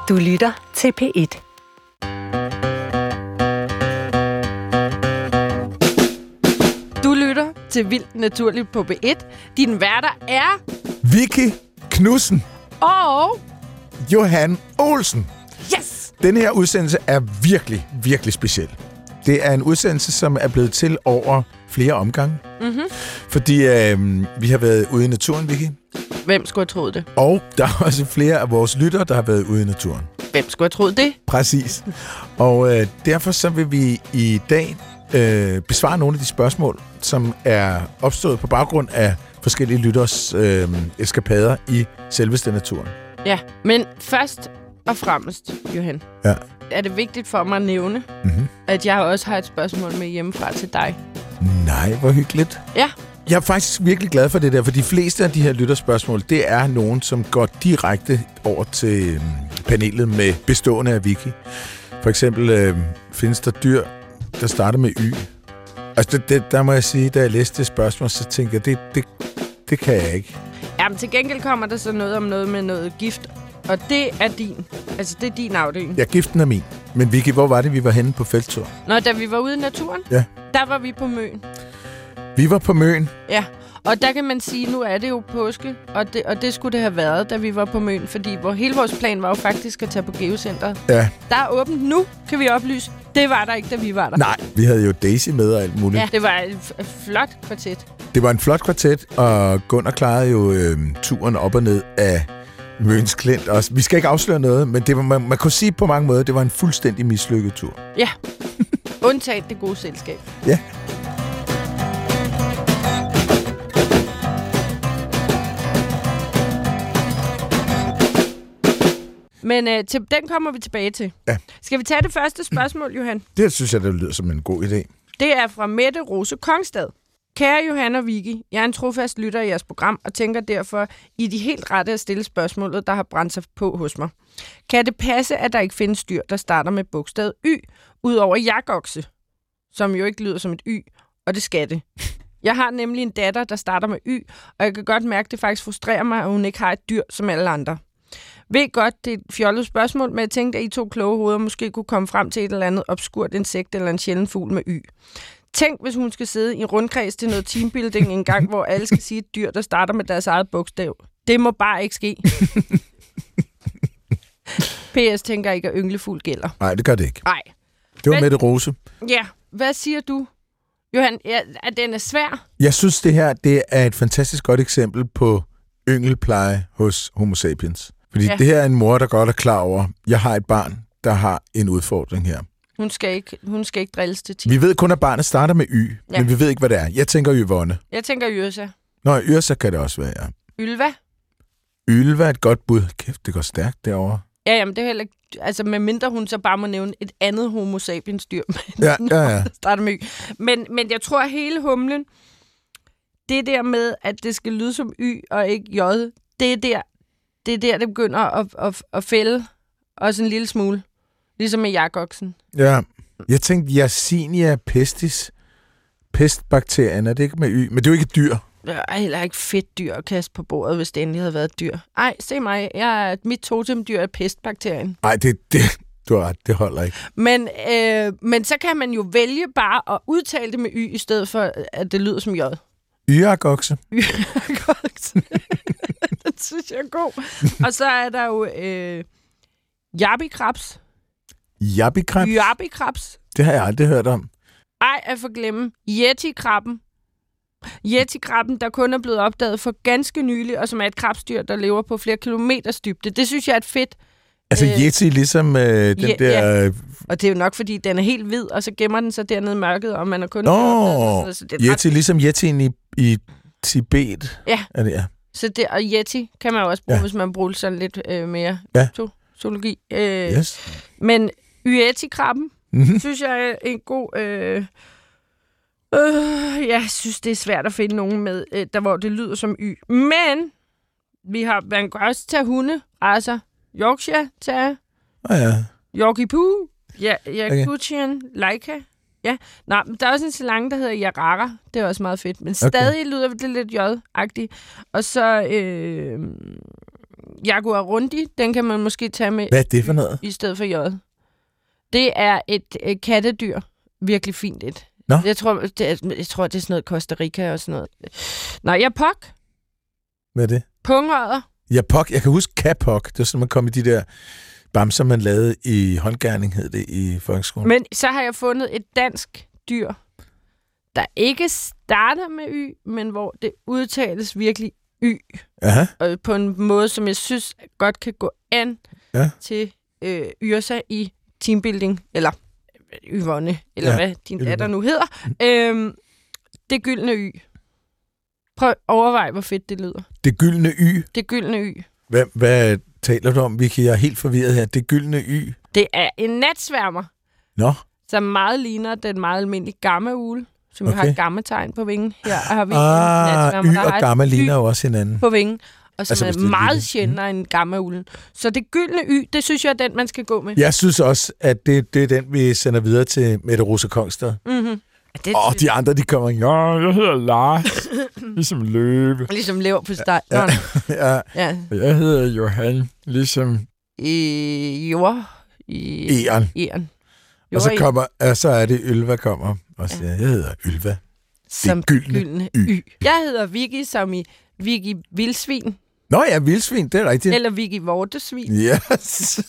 Du lytter til P1. Du lytter til Vildt Naturligt på P1. Din værter er... Vicky Knudsen Og... Johan Olsen. Yes! Denne her udsendelse er virkelig, virkelig speciel. Det er en udsendelse, som er blevet til over flere omgange. Mm-hmm. Fordi vi har været ude i naturen, Vicky. Hvem skulle have troet det? Og der er også flere af vores lyttere, der har været ude i naturen. Hvem skulle have troet det? Præcis. Og derfor så vil vi i dag besvare nogle af de spørgsmål, som er opstået på baggrund af forskellige lytters eskapader i selveste naturen. Ja, men først og fremmest, Johan, er det vigtigt for mig at nævne, at jeg også har et spørgsmål med hjemmefra til dig. Nej, hvor hyggeligt. Ja. Jeg er faktisk virkelig glad for det der, for de fleste af de her lytterspørgsmål, det er nogen, som går direkte over til panelet med bestående af Vicky. For eksempel findes der dyr, der starter med Y. Altså, der må jeg sige, da jeg læste det spørgsmål, så tænkte jeg, det kan jeg ikke. Jamen, til gengæld kommer der så noget om noget med noget gift, og det er din. Altså, det er din afdeling. Ja, giften er min. Men Vicky, hvor var det, vi var henne på felttur? Nå, da vi var ude i naturen, ja, der var vi på Møn. Vi var på Møn. Ja, og der kan man sige, nu er det jo påske, og det skulle det have været, da vi var på Møn, fordi hele vores plan var jo faktisk at tage på Geocenteret. Ja. Der er åbent nu, kan vi oplyse. Det var der ikke, da vi var der. Nej, vi havde jo Daisy med og alt muligt. Ja, det var et flot kvartet. Det var en flot kvartet, og Gunnar klarede jo turen op og ned af Møns Klint også. Vi skal ikke afsløre noget, men det var, man kunne sige på mange måder, det var en fuldstændig mislykket tur. Ja, undtaget det gode selskab. Ja. Men den kommer vi tilbage til. Ja. Skal vi tage det første spørgsmål, Johan? Det synes jeg, det lyder som en god idé. Det er fra Mette Rose Kongstad. Kære Johan og Vicky, jeg er en trofast lytter i jeres program, og tænker derfor i de helt rette at stille spørgsmålet, der har brændt sig på hos mig. Kan det passe, at der ikke findes dyr, der starter med bogstavet Y, udover jakokse, som jo ikke lyder som et Y, og det skal det. Jeg har nemlig en datter, der starter med Y, og jeg kan godt mærke, at det faktisk frustrerer mig, at hun ikke har et dyr som alle andre. Ved godt, det er et fjollet spørgsmål, men jeg tænkte, at I to kloge hoveder måske kunne komme frem til et eller andet obskurt insekt eller en sjælden fugl med Y. Tænk, hvis hun skal sidde i rundkreds til noget teambuilding en gang, hvor alle skal sige et dyr, der starter med deres eget bogstav. Det må bare ikke ske. PS tænker ikke, at ynglefugl gælder. Nej, det gør det ikke. Nej. Det var Mette Rose. Ja, hvad siger du, Johan? Ja, at den er svær? Jeg synes, det her det er et fantastisk godt eksempel på yngelpleje hos Homo sapiens. Fordi det her er en mor, der godt er klar over, jeg har et barn, der har en udfordring her. Hun skal ikke drilles til 10. Vi ved kun, at barnet starter med Y, men vi ved ikke, hvad det er. Jeg tænker Yvonne. Jeg tænker Yrsa. Nå, Yrsa kan det også være, ja. Ylva? Ylva er et godt bud. Kæft, det går stærkt derovre. Ja, jamen det er heller ikke... Altså, medmindre hun så bare må nævne et andet homo sapiens dyr. Ja. Starter med Y. Men jeg tror, at hele humlen, det der med, at det skal lyde som Y og ikke J, det er der, det begynder at fælde også en lille smule. Ligesom med jakoksen. Ja. Jeg tænkte, Yersinia pestis. Pestbakterien, er det ikke med Y? Men det er jo ikke et dyr. Det er heller ikke fedt dyr at kaste på bordet, hvis det endelig havde været et dyr. Ej, se mig. Mit totemdyr er pestbakterien. Nej, du har ret. Det holder ikke. Men så kan man jo vælge bare at udtale det med Y, i stedet for, at det lyder som J. Yrakokse. Yrakokse. Det synes jeg er god. Og så er der jo jabikrabs. Jabikrabs? Jabikrabs. Det har jeg aldrig hørt om. Ej, at forglemme. Yeti-krabben. Yeti-krabben, der kun er blevet opdaget for ganske nylig, og som er et krabstyr, der lever på flere kilometers dybde. Det synes jeg er et fedt. Altså Yeti ligesom den der... Ja. Og det er jo nok, fordi den er helt hvid, og så gemmer den sig dernede i mørket, og man er kun... Yeti ligesom Yetien i Tibet. Ja. Er det, ja. Så det, og Yeti kan man også bruge, hvis man bruger sådan lidt mere zoologi. Yes. Men Yeti-krabben, synes jeg er en god... jeg synes, det er svært at finde nogen med, der hvor det lyder som Y. Men man kan også tage hunde, altså Yorkshire, tage Yorkie Poo, Yakutian, Laika. Ja, nej, men der er også en slange, der hedder Yarara. Det er også meget fedt, men stadig lyder det lidt J-agtigt. Og så Jaguarundi, den kan man måske tage med. Hvad er det for noget? I stedet for jødet. Det er et kattedyr. Virkelig fint et. Nå? Jeg tror, det er sådan noget Costa Rica og sådan noget. Nå, Japok. Hvad er det? Pungrødder. Japok. Jeg kan huske kapok. Det var sådan, man kom i de der bamser, man lavede i håndgerning, hed det i folkeskolen. Men så har jeg fundet et dansk dyr, der ikke starter med Y, men hvor det udtales virkelig Y. Aha. Og på en måde, som jeg synes godt kan gå an til Yrsa i teambuilding, eller Yvonne, eller hvad din datter nu hedder. Det gyldne Y. Prøv at overveje, hvor fedt det lyder. Det gyldne Y? Det gyldne Y. Hvad taler du om, Vicky? Jeg er helt forvirret her. Det gyldne Y? Det er en natsværmer. Nå. Som meget ligner den meget almindelige gammeugle, som har et gammetegn på vingen. Her har vi en natsværmer, der og gamme ligner jo også hinanden. På vingen. Og som altså, er meget sjældnere end gammeuglen. Så det gyldne Y, det synes jeg er den, man skal gå med. Jeg synes også, at det er den, vi sender videre til Mette Rose Kongstad. Mm-hmm. Og de andre, de kommer, jeg hedder Lars. Ligesom Løve. Ligesom lever på steg. Ja. Jeg hedder Johan. Ligesom Eren. Og så er det Ylva kommer og siger, jeg hedder Ylva. Som gyldne Y. Jeg hedder Vicky, som i Vicky Vildsvin. Nå ja, vildsvin, det er rigtigt. Eller Vicky Vortesvin. Yes.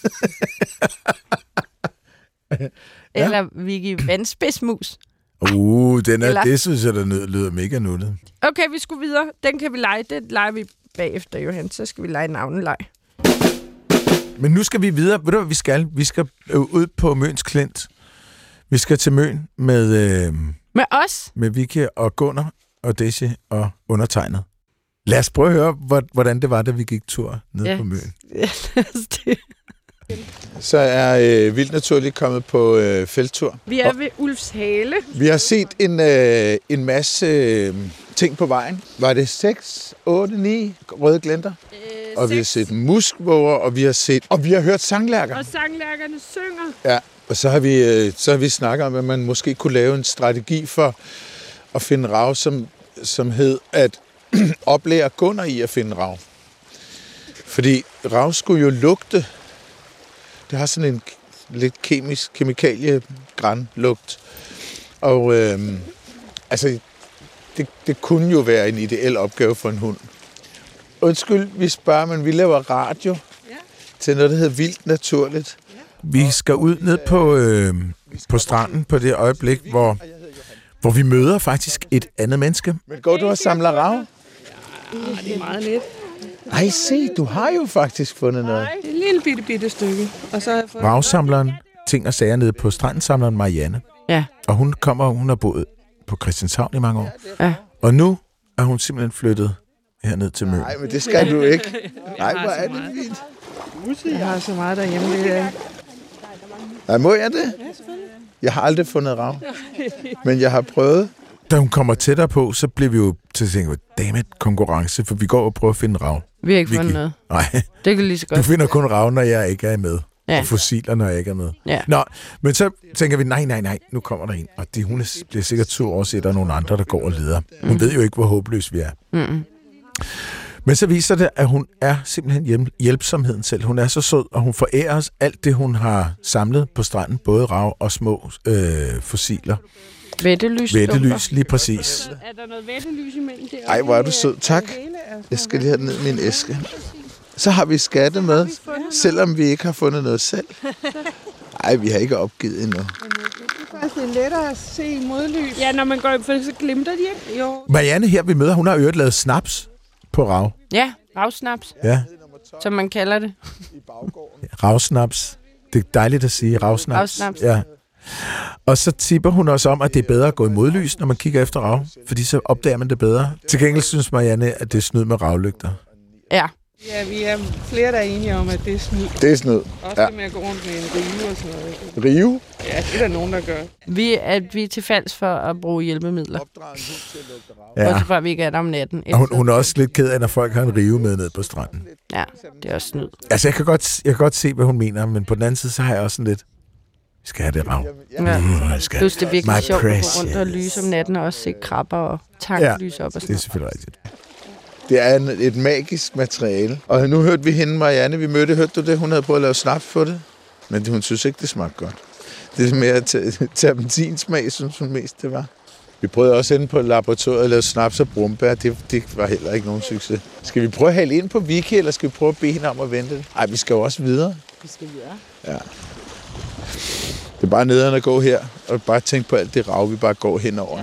Eller Vicky Vandspidsmus. Det synes jeg, der lyder mega nuttet. Okay, vi skulle videre. Den kan vi lege. Det leger vi bagefter, Johan. Så skal vi lege navneleg. Men nu skal vi videre. Ved du, hvad vi skal? Vi skal ud på Møns Klint. Vi skal til Møn med... med os? Med Vicky og Gunnar og Daisy og undertegnet. Lad os prøve at høre, hvordan det var, da vi gik tur ned på Møn. Ja, lad os det. Så er Vildt Naturligt kommet på felttur. Vi er ved Ulfshale. Vi har set en masse ting på vejen. Var det 6, 8, 9 røde glenter? Og 6. Vi har set muskvåger, og vi har hørt sanglærker. Og sanglærkerne synger. Ja, og så har vi snakket om, at man måske kunne lave en strategi for at finde rav, som hed at oplære Gunnar i at finde rav. Fordi rav skulle jo lugte. Det har sådan en lidt kemikalie-granlugt. Og det kunne jo være en ideel opgave for en hund. Undskyld, vi spørger, men vi laver radio til noget, der hedder Vildt Naturligt. Vi skal ud ned på stranden på det øjeblik, hvor vi møder faktisk et andet menneske. Men går du og samler rav? Ja, det er meget lidt. Ej, se, du har jo faktisk fundet noget. Et lille bitte stykke. Og så har jeg fået ravsamleren, ting og sager nede på stranden, samleren Marianne. Ja. Og hun har boet på Christianshavn i mange år. Ja. Og nu er hun simpelthen flyttet herned til Møn. Nej, men det skal du ikke. Nej, hvor er det fint. Jeg har så meget derhjemme. Nej, må jeg det? Jeg har aldrig fundet rav. Men jeg har prøvet. Da hun kommer tættere på, så bliver vi jo til at tænke, dammit, konkurrence, for vi går og prøver at finde rav. Vi har ikke fundet noget. Nej. Det kan lige så godt. Du finder kun rav, når jeg ikke er med. Ja. Og fossiler, når jeg ikke er med. Ja. Nå, men så tænker vi, nej, nu kommer der en. Og hun bliver sikkert 2 år siden, der er nogle andre, der går og leder. Hun ved jo ikke, hvor håbløs vi er. Mm. Men så viser det, at hun er simpelthen hjælpsomheden selv. Hun er så sød, og hun forærer os alt det, hun har samlet på stranden. Både rav og små fossiler. Vættelys, lige præcis. Er der noget vættelys imellem det? Ej, hvor er du sød. Tak. Jeg skal lige have ned i min æske. Så har vi skatte med, selvom vi ikke har fundet noget selv. Ej, vi har ikke opgivet endnu. Det er faktisk lettere at se i modlys. Ja, når man går ind for det, så glimter de ikke. Jo. Marianne her, vi møder, hun har øvrigt lavet snaps på rav. Ja, ravsnaps. Ja. Som man kalder det. Ravsnaps. Det er dejligt at sige, ravsnaps. Ravsnaps. Ja. Og så tipper hun også om, at det er bedre at gå i modlys, når man kigger efter rav. Fordi så opdager man det bedre. Til gengæld synes Marianne, at det er snyd med ravlygter. Ja. Ja, vi er flere, der er enige om, at det er snyd. Det er snyd. Også det med at gå rundt med en rive og sådan noget. Rive? Ja, det er der nogen, der gør. Vi er til falds for at bruge hjælpemidler. Ja. Også for, vi ikke er der om natten. Og hun er også lidt ked af, når folk har en rive med ned på stranden. Ja, det er også snyd. Altså, jeg kan godt se, hvad hun mener, men på den anden side, så har jeg også sådan lidt... Vi skal have det rav. Ja. Plus det er virkelig sjovt at gå rundt og lyse om natten og også se krabber og tanklys op og sådan. Det er selvfølgelig rigtigt. Det er et magisk materiale. Og nu hørte vi hende, Marianne, vi mødte. Hørte du det? Hun havde prøvet at lave snaps på det. Men hun synes ikke, det smagte godt. Det er mere terpentinsmag, synes hun mest, det var. Vi prøvede også inde på laboratoriet at lave snaps og brumbær. Det var heller ikke nogen succes. Skal vi prøve at hælde ind på Vicky, eller skal vi prøve at bede hende om at vente det? Ej, vi skal jo også videre. Vi skal videre. Ja. Det er bare nederen at gå her, og bare tænke på alt det rav, vi bare går henover.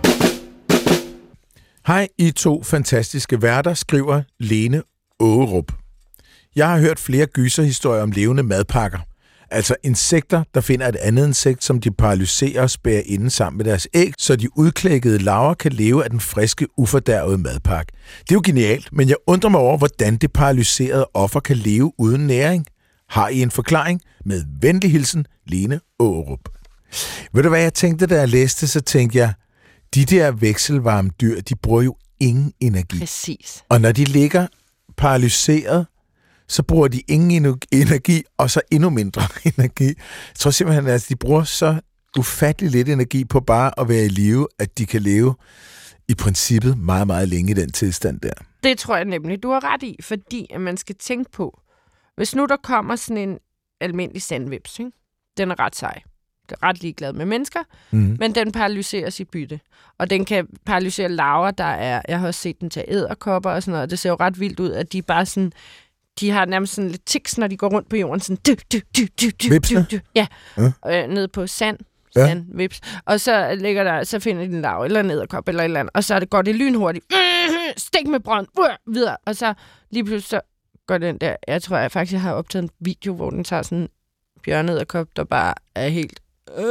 Hej, I to fantastiske værter, skriver Lene Ågerup. Jeg har hørt flere gyserhistorier om levende madpakker. Altså insekter, der finder et andet insekt, som de paralyserer og spærer inde sammen med deres æg, så de udklækkede larver kan leve af den friske, ufordærvede madpakke. Det er jo genialt, men jeg undrer mig over, hvordan det paralyserede offer kan leve uden næring. Har I en forklaring? Med venlig hilsen, Lene Ågerup. Ved du hvad jeg tænkte, da jeg læste, så tænkte jeg, de der vekselvarme dyr, de bruger jo ingen energi. Præcis. Og når de ligger paralyseret, så bruger de ingen energi, og så endnu mindre energi. Jeg tror simpelthen, at de bruger så ufattelig lidt energi på bare at være i live, at de kan leve i princippet meget, meget længe i den tilstand der. Det tror jeg nemlig, du har ret i, fordi at man skal tænke på, hvis nu der kommer sådan en almindelig sandvips, ikke? Den er ret sej. Den er ret ligeglad med mennesker, men den paralyserer sit bytte. Og den kan paralysere larver, der er... Jeg har også set den til edderkopper og sådan noget, og det ser jo ret vildt ud, at de bare sådan... De har nærmest sådan lidt tics, når de går rundt på jorden. Sådan... Vipsene? Ja. Nede på sandvips. Og så finder de en larve eller en edderkop eller et eller andet, og så går det lynhurtigt. Stik med brønd. Videre. Og så lige pludselig så går den der... Jeg tror, jeg faktisk har optaget en video, hvor den tager sådan en bjørnedderkop, der bare er helt...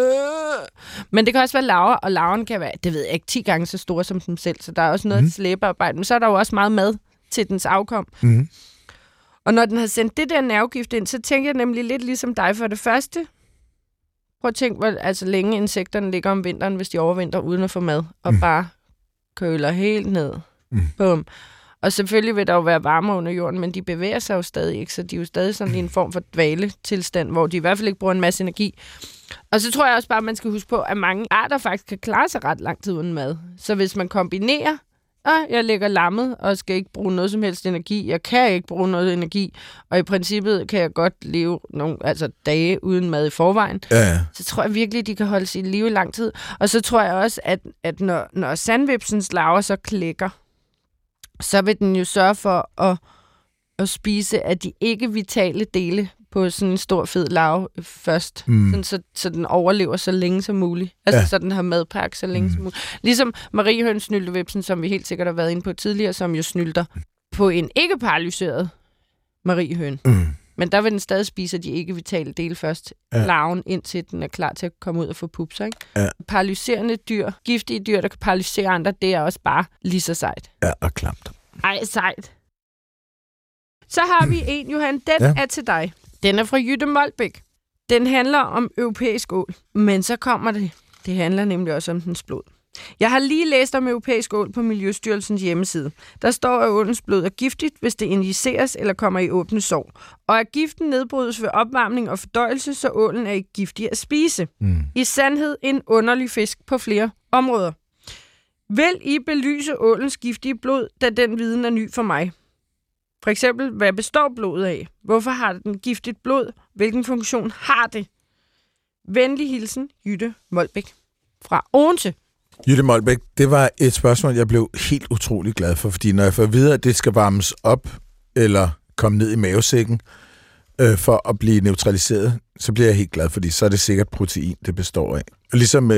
Men det kan også være larver, og larven kan være, det ved jeg ikke, 10 gange så store som dem selv, så der er også noget slæbearbejde, men så er der jo også meget mad til dens afkom. Og når den har sendt det der nervegift ind, så tænker jeg nemlig lidt ligesom dig for det første. Prøv at tænke, hvor længe insekterne ligger om vinteren, hvis de overvintrer uden at få mad, og bare køler helt ned. Bum. Og selvfølgelig vil der jo være varme under jorden, men de bevæger sig jo stadig ikke, så de er jo stadig sådan i en form for dvale-tilstand, hvor de i hvert fald ikke bruger en masse energi. Og så tror jeg også bare, at man skal huske på, at mange arter faktisk kan klare sig ret lang tid uden mad. Så hvis man kombinerer, jeg ligger lammet og skal ikke bruge noget som helst energi, jeg kan ikke bruge noget energi, og i princippet kan jeg godt leve nogle dage uden mad i forvejen, så tror jeg virkelig, de kan holde sig i live i lang tid. Og så tror jeg også, at når sandvipsens larver så klækker, så vil den jo sørge for at spise af de ikke-vitale dele på sådan en stor, fed larve først, så den overlever så længe som muligt. Så den har madpakke så længe som muligt. Ligesom mariehønsnyltevipsen, som vi helt sikkert har været inde på tidligere, som jo snylter på en ikke-paralyseret mariehøn. Men der vil den stadig spise de ikke-vitale dele først. Larven, indtil den er klar til at komme ud og få pupser, ikke? Paralyserende dyr, giftige dyr, der kan paralysere andre, det er også bare lige så sejt. Ja, og klamt. Ej, sejt. Så har vi en, Johan. Den er til dig. Den er fra Jytte Molbæk. Den handler om europæisk ål. Men så kommer det. Det handler nemlig også om dens blod. Jeg har lige læst om europæisk ål på Miljøstyrelsens hjemmeside. Der står, at ålens blod er giftigt, hvis det injiceres eller kommer i åbne sår. Og at giften nedbrydes ved opvarmning og fordøjelse, så ålen er ikke giftig at spise. I sandhed en underlig fisk på flere områder. Vil I belyse ålens giftige blod, da den viden er ny for mig? For eksempel, hvad består blodet af? Hvorfor har den giftigt blod? Hvilken funktion har det? Venlig hilsen, Jytte Molbæk fra Odense. Jytte Molbæk, det var et spørgsmål, jeg blev helt utrolig glad for, fordi når jeg får at vide, at det skal varmes op eller komme ned i mavesækken for at blive neutraliseret, så bliver jeg helt glad, fordi så er det sikkert protein, det består af. Og ligesom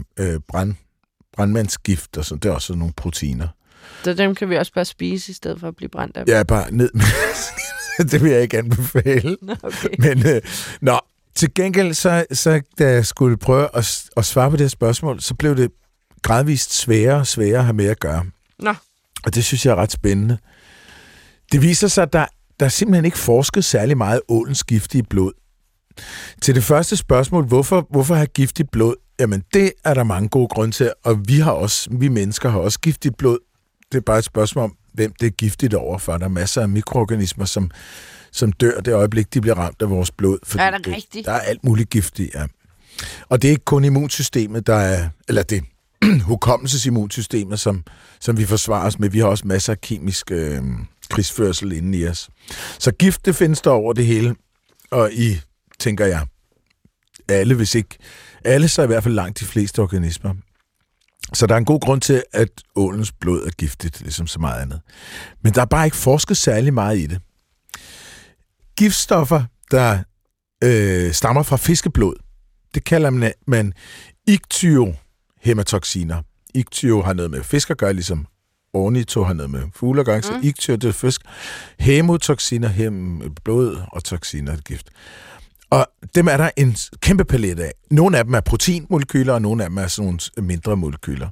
brandmandsgift og sådan, det er også nogle proteiner. Så dem kan vi også bare spise, i stedet for at blive brændt af. Ja, bare ned. Det vil jeg ikke anbefale. Okay. Men, til gengæld, så da jeg skulle prøve at svare på det her spørgsmål, så blev det gradvist sværere og sværere at have med at gøre. Nå. Og det synes jeg er ret spændende. Det viser sig, at der er simpelthen ikke forsket særlig meget ålens giftige blod. Til det første spørgsmål, hvorfor have giftigt blod? Jamen, det er der mange gode grunde til, og vi mennesker har også giftigt blod. Det er bare et spørgsmål om, hvem det er giftigt overfor. Der er masser af mikroorganismer, som dør det øjeblik, de bliver ramt af vores blod. Er det rigtigt? Der er alt muligt giftigt, ja. Og det er ikke kun immunsystemet, der er... Eller det hukommelsesimmunsystemer, som vi forsvarer os med. Vi har også masser af kemisk krigsførsel inden i os. Så gift, det findes der over det hele, og i, tænker jeg, alle, hvis ikke alle, så i hvert fald langt de fleste organismer. Så der er en god grund til, at ålens blod er giftigt, ligesom så meget andet. Men der er bare ikke forsket særlig meget i det. Giftstoffer, der stammer fra fiskeblod, det kalder man ichthyohematoxiner. Ichthyo har noget med fisk at gøre, ligesom ornito har noget med fugle at gøre. Så ichthyo, det er fisk. Hemotoxiner, blod og toxiner er gift. Og dem er der en kæmpe palet af. Nogle af dem er proteinmolekyler, og nogle af dem er sådan nogle mindre molekyler.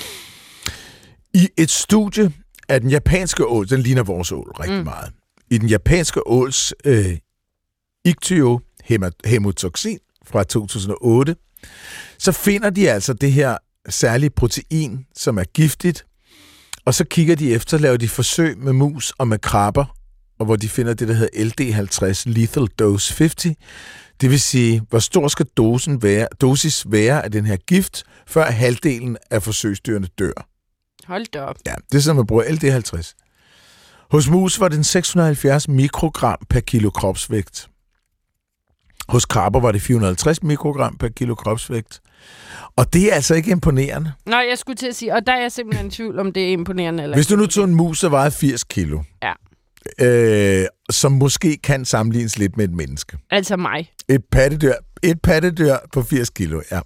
I et studie af den japanske ål, den ligner vores ål rigtig meget. I den japanske åls ichthyohematoxin fra 2008, så finder de altså det her særlige protein, som er giftigt, og så kigger de efter, laver de forsøg med mus og med krabber, og hvor de finder det, der hedder LD50, Lethal Dose 50. Det vil sige, hvor stor skal dosis være af den her gift, før halvdelen af forsøgsdyrene dør. Hold da op. Ja, det er sådan, man bruger LD50. Hos mus var den 670 mikrogram per kilo kropsvægt. Hos krabber var det 450 mikrogram per kilo kropsvægt. Og det er altså ikke imponerende. Nå, jeg skulle til at sige, og der er jeg simpelthen i tvivl, om det er imponerende. Eller hvis du nu tog en mus, så vejede 80 kilo. Ja. Som måske kan sammenlignes lidt med et menneske. Altså mig. Et pattedyr på 80 kilo, ja.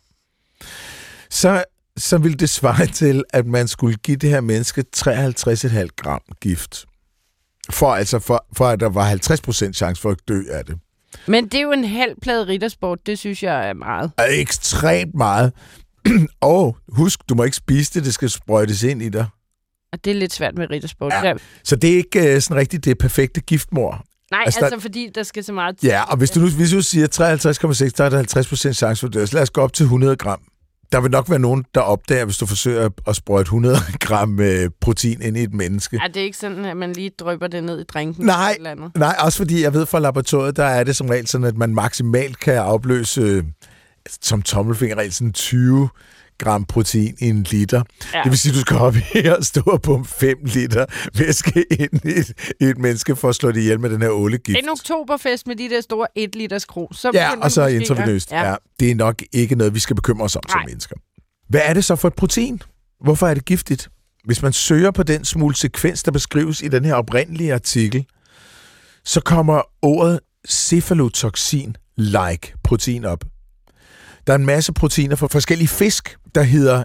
Så ville det svare til, at man skulle give det her menneske 53,5 gram gift. For at der var 50% chance for at dø af det. Men det er jo en halv plade riddersport, det synes jeg er meget. Ekstremt meget. Og husk, du må ikke spise det skal sprøjtes ind i dig. Og det er lidt svært med riddersport. Ja. Så det er ikke sådan rigtigt det perfekte giftmor. Nej, altså fordi der skal så meget til. Ja, og hvis du siger 53,6, der er der 50% chance for at dø. Så lad os gå op til 100 gram. Der vil nok være nogen, der opdager, hvis du forsøger at sprøjte 100 gram protein ind i et menneske. Ja, det er ikke sådan, at man lige drypper det ned i drinken. Nej, eller andet. Nej, også fordi jeg ved fra laboratoriet, der er det som regel sådan, at man maksimalt kan afløse som tommelfingerregel sådan 20 gram protein i en liter. Ja. Det vil sige, at du skal op her og stå på 5 liter væske ind i et menneske for at slå det ihjel med den her ålegift. En oktoberfest med de der store 1 liters krus. Ja, og så intravenøst. Ja. Det er nok ikke noget, vi skal bekymre os om som mennesker. Hvad er det så for et protein? Hvorfor er det giftigt? Hvis man søger på den smule sekvens, der beskrives i den her oprindelige artikel, så kommer ordet cephalotoxin-like protein op. Der er en masse proteiner fra forskellige fisk, der hedder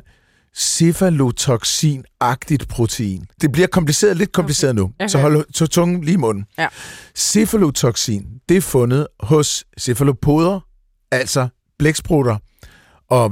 cephalotoxin-agtigt protein. Det bliver lidt kompliceret nu, så hold tungen lige i munden. Ja. Cephalotoxin, det er fundet hos cephalopoder, altså blæksprutter, og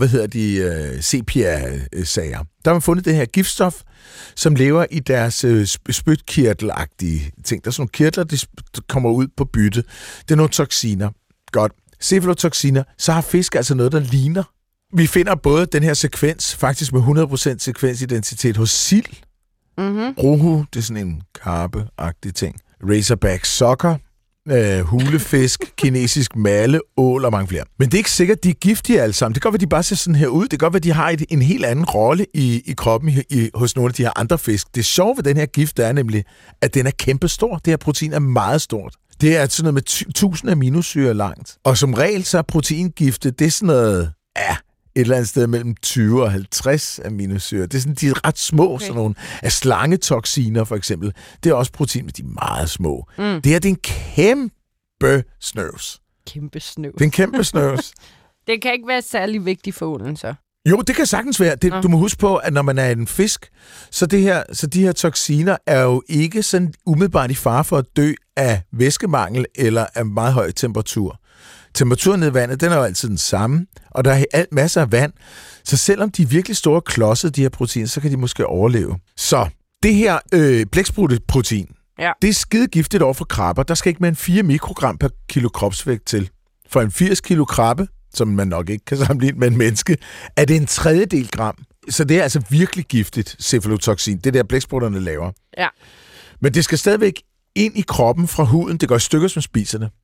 sepia-sager. Der har man fundet det her giftstof, som lever i deres spytkirtelagtige ting. Der er sådan nogle kirtler, der kommer ud på bytte. Det er nogle toxiner. Godt. Cephalotoxiner, så har fisk altså noget, der ligner. Vi finder både den her sekvens, faktisk med 100% sekvensidentitet hos sild. Rohu, det er sådan en karpe-agtig ting. Razorback sokker, hulefisk, kinesisk male, ål og mange flere. Men det er ikke sikkert, de er giftige alle sammen. Det kan godt være, de bare ser sådan her ud. Det kan godt være, de har en helt anden rolle i kroppen hos nogle af de her andre fisk. Det sjove ved den her gift er nemlig, at den er kæmpestor. Det her protein er meget stort. Det er sådan noget med 1000 aminosyrer langt. Og som regel, så er proteingifte, det er sådan noget, et eller andet sted mellem 20 og 50 aminosyrer. Det er sådan, de er ret små, sådan nogle af slangetoxiner for eksempel. Det er også protein, men de er meget små. Det her, det er en kæmpe snøvs. Kæmpe snøvs. Det er en kæmpe snøvs. Det kan ikke være særlig vigtigt for ålen, så. Jo, det kan sagtens være. Du må huske på, at når man er en fisk, så de her toxiner er jo ikke sådan umiddelbart i fare for at dø af væskemangel eller af meget høj temperatur. Temperaturen nede i vandet, den er jo altid den samme, og der er masser af vand. Så selvom de er virkelig store klodser, de her proteiner, så kan de måske overleve. Så det her blæksprutte-protein, det er skide giftigt over for krabber. Der skal ikke mere end 4 mikrogram per kilo kropsvægt til. For en 80 kilo krabbe, som man nok ikke kan sammenligne med en menneske, er det en 1/3 gram. Så det er altså virkelig giftigt, cephalotoxin. Det der blæksprutterne laver. Ja. Men det skal stadigvæk ind i kroppen fra huden. Det går i stykker, som spiser det.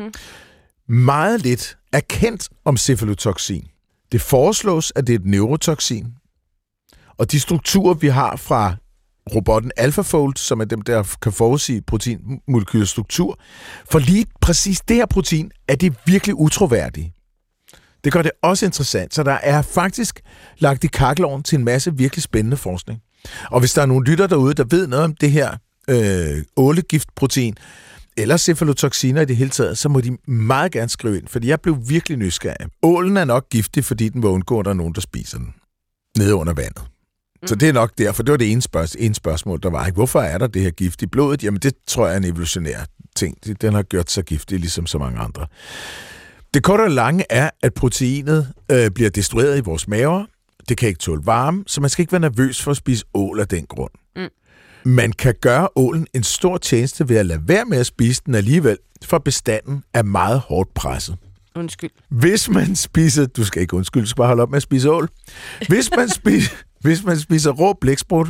Meget lidt er kendt om cephalotoxin. Det foreslås, at det er et neurotoxin. Og de strukturer, vi har fra robotten AlphaFold, som er dem, der kan forudsige proteinmolekylstruktur, for lige præcis det her protein, er det virkelig utroværdige. Det gør det også interessant, så der er faktisk lagt i kakkelovnen til en masse virkelig spændende forskning. Og hvis der er nogle lytter derude, der ved noget om det her ålegiftprotein, eller cefalotoxiner i det hele taget, så må de meget gerne skrive ind, fordi jeg blev virkelig nysgerrig. Ålen er nok giftig, fordi den vil undgå, at der er nogen, der spiser den nede under vandet. Så det er nok derfor, det var det ene spørgsmål, der var. Hvorfor er der det her gift i blodet? Jamen, det tror jeg er en evolutionær ting. Den har gjort sig giftig, ligesom så mange andre. Det korte og lange er, at proteinet bliver destrueret i vores maver. Det kan ikke tåle varme, så man skal ikke være nervøs for at spise ål af den grund. Man kan gøre ålen en stor tjeneste ved at lade være med at spise den alligevel, for bestanden er meget hårdt presset. Undskyld. Hvis man spiser... Du skal ikke undskylde, du skal bare holde op med at spise ål. Hvis man spiser rå blæksprut,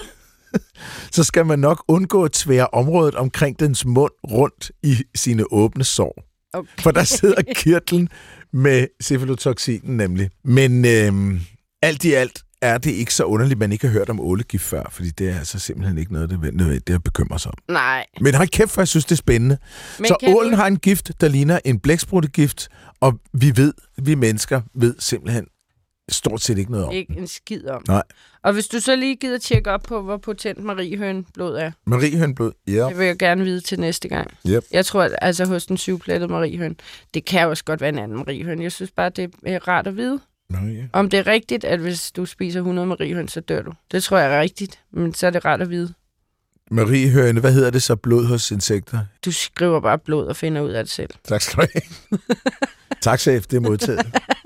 så skal man nok undgå at tvære området omkring dens mund rundt i sine åbne sår. Okay. For der sidder kirtlen med cefalotoxinen nemlig. Men alt i alt er det ikke så underligt, man ikke har hørt om ålegift før, fordi det er altså simpelthen ikke noget, det er bekymrer sig om. Nej. Men hold kæft, for jeg synes, det er spændende. Men så ålen har en gift, der ligner en blæksprutegift, og vi mennesker ved simpelthen stort set ikke noget om. Ikke en skid om. Nej. Og hvis du så lige gider tjekke op på, hvor potent mariehønblod er. Mariehønblod, ja. Det vil jeg gerne vide til næste gang. Yep. Jeg tror, at altså hos den 7-plettede mariehøn, det kan også godt være en anden mariehøn. Jeg synes bare, det er rart at vide. Ja. Om det er rigtigt, at hvis du spiser 100 mariehøn, så dør du. Det tror jeg er rigtigt, men så er det rart at vide. Mariehøne, hvad hedder det så blod hos insekter? Du skriver bare blod og finder ud af det selv. Tak skal du have. Tak, chef, det er modtaget.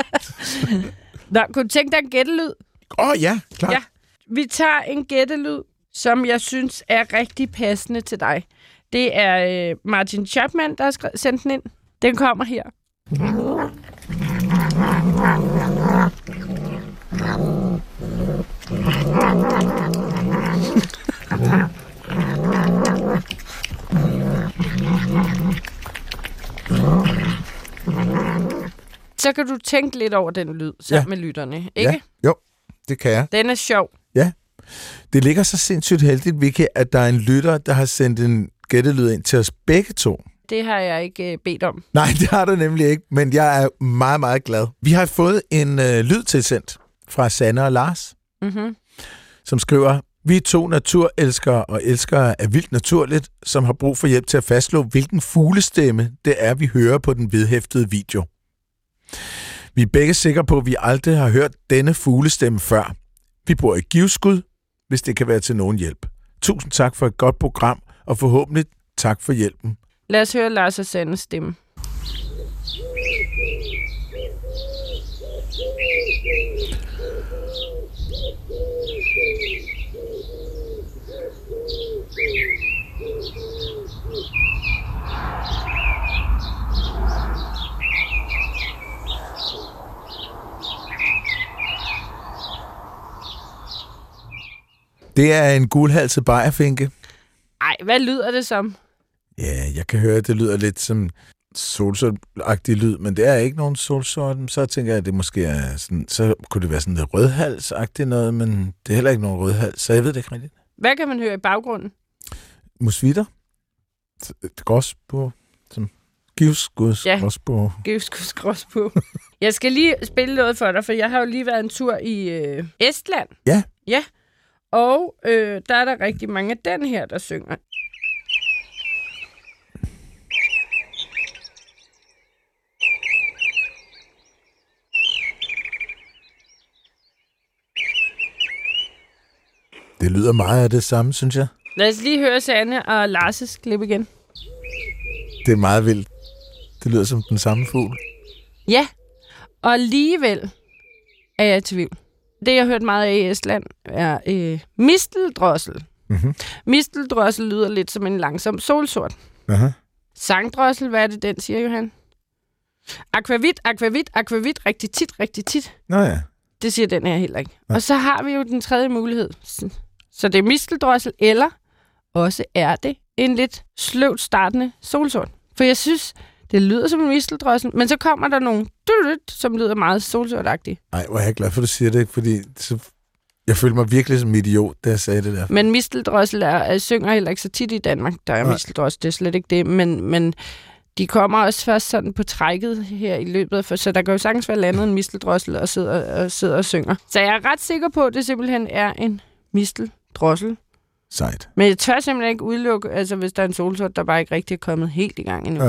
Nå, kunne du tænke dig en gættelyd? Ja, klart. Ja, vi tager en gættelyd, som jeg synes er rigtig passende til dig. Det er Martin Chapman, der har sendt den ind. Den kommer her. Så kan du tænke lidt over den lyd sammen med lytterne, ikke? Ja, jo, det kan jeg. Den er sjov. Ja. Det ligger så sindssygt heldigt, Vicky, at der er en lytter, der har sendt en gættelyd ind til os begge to. Det har jeg ikke bedt om. Nej, det har du nemlig ikke, men jeg er meget, meget glad. Vi har fået en lyd tilsendt fra Sanne og Lars, som skriver: Vi er 2 naturelskere og elskere af vildt naturligt, som har brug for hjælp til at fastslå, hvilken fuglestemme det er, vi hører på den vedhæftede video. Vi er begge sikre på, at vi aldrig har hørt denne fuglestemme før. Vi bor i Givskud, hvis det kan være til nogen hjælp. Tusind tak for et godt program, og forhåbentlig tak for hjælpen. Lad os høre Lars og Sandes stemme. Det er en gulhalset bajerfinke. Ej, hvad lyder det som? Ja, jeg kan høre, at det lyder lidt som solsort-agtig lyd, men det er ikke nogen solsort. Så tænker jeg, at det måske er sådan, så kunne det være sådan noget rødhals-agtigt noget, men det er heller ikke nogen rødhals, så jeg ved det ikke rigtigt. Hvad kan man høre i baggrunden? Musvitter. Gråsbog. Som Givskuds gråsbog. Givskuds gråsbog. Jeg skal lige spille noget for dig, for jeg har jo lige været en tur i Estland. Ja. Ja. Og der er der rigtig mange af den her, der synger. Det lyder meget af det samme, synes jeg. Lad os lige høre Sanne og Lars' klip igen. Det er meget vildt. Det lyder som den samme fugl. Ja, og alligevel er jeg i tvivl. Det, jeg har hørt meget af i Estland, er misteldrossel. Mm-hmm. Misteldrossel lyder lidt som en langsom solsort. Uh-huh. Sangdrossel, hvad er det, den siger, Johan? Akvavit, akvavit, akvavit, rigtig tit, rigtig tit. Nå ja. Det siger den her heller ikke. Ja. Og så har vi jo den tredje mulighed. Så det er misteldrossel, eller også er det en lidt sløvt startende solsort. For jeg synes, det lyder som en misteldrossel, men så kommer der nogle som lyder meget solsortagtige. Nej, hvor er jeg glad for, at du siger det, fordi så Jeg følte mig virkelig som idiot, da jeg sagde det der. Men misteldrossel synger heller ikke så tit i Danmark. Der er misteldrossel, det er slet ikke det. Men de kommer også først sådan på trækket her i løbet af... Så der kan jo sagtens være landet en misteldrossel og sidder og synger. Så jeg er ret sikker på, at det simpelthen er en misteldrossel. Sejt. Men jeg tør simpelthen ikke udelukke, altså hvis der er en solsort, der bare ikke rigtig er kommet helt i gang endnu. Ja.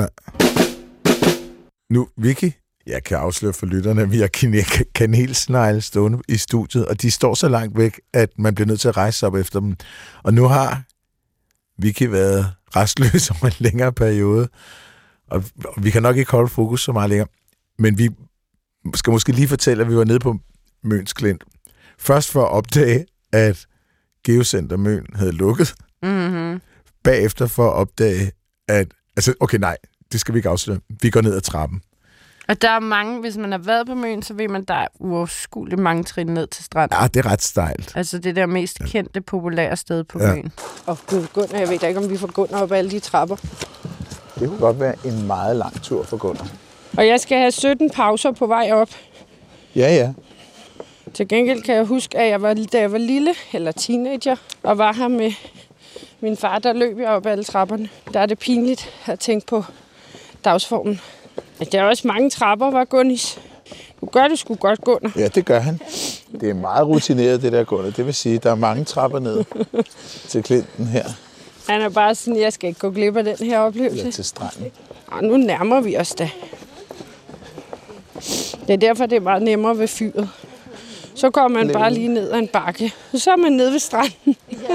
Nu, Vicky, jeg kan afsløre for lytterne, at vi har kanelsnegle stående i studiet, og de står så langt væk, at man bliver nødt til at rejse op efter dem. Og nu har Vicky været restløs over en længere periode, og vi kan nok ikke holde fokus så meget længere. Men vi skal måske lige fortælle, at vi var nede på Møns Klint. Først for at opdage, at Geocenter Møn havde lukket. Mm-hmm. Bagefter for at opdage, at... Altså, okay, nej, det skal vi ikke afsløre. Vi går ned ad trappen. Og der er mange, hvis man har været på Møn, så ved man, der er uoverskueligt mange trin ned til stranden. Ja, det er ret stejlt. Altså det der mest kendte, populære sted på Møn. Og Gunnar, jeg ved ikke, om vi får Gunnar op alle de trapper. Det kunne godt være en meget lang tur for Gunnar. Og jeg skal have 17 pauser på vej op. Ja. Til gengæld kan jeg huske, at da jeg var lille, eller teenager, og var her med min far, der løb jeg op alle trapperne. Der er det pinligt at tænke på dagsformen. Der er også mange trapper, var Gunnis. Du gør det sgu godt, Gunnar. Ja, det gør han. Det er meget rutineret, det der Gunnar. Det vil sige, at der er mange trapper ned til Klinten her. Han er bare sådan, jeg skal ikke gå glip af den her oplevelse. Eller til stranden. Og nu nærmer vi os da. Det er derfor, det er meget nemmere ved fyret. Så kommer man bare lige ned ad en bakke. Så er man nede ved stranden.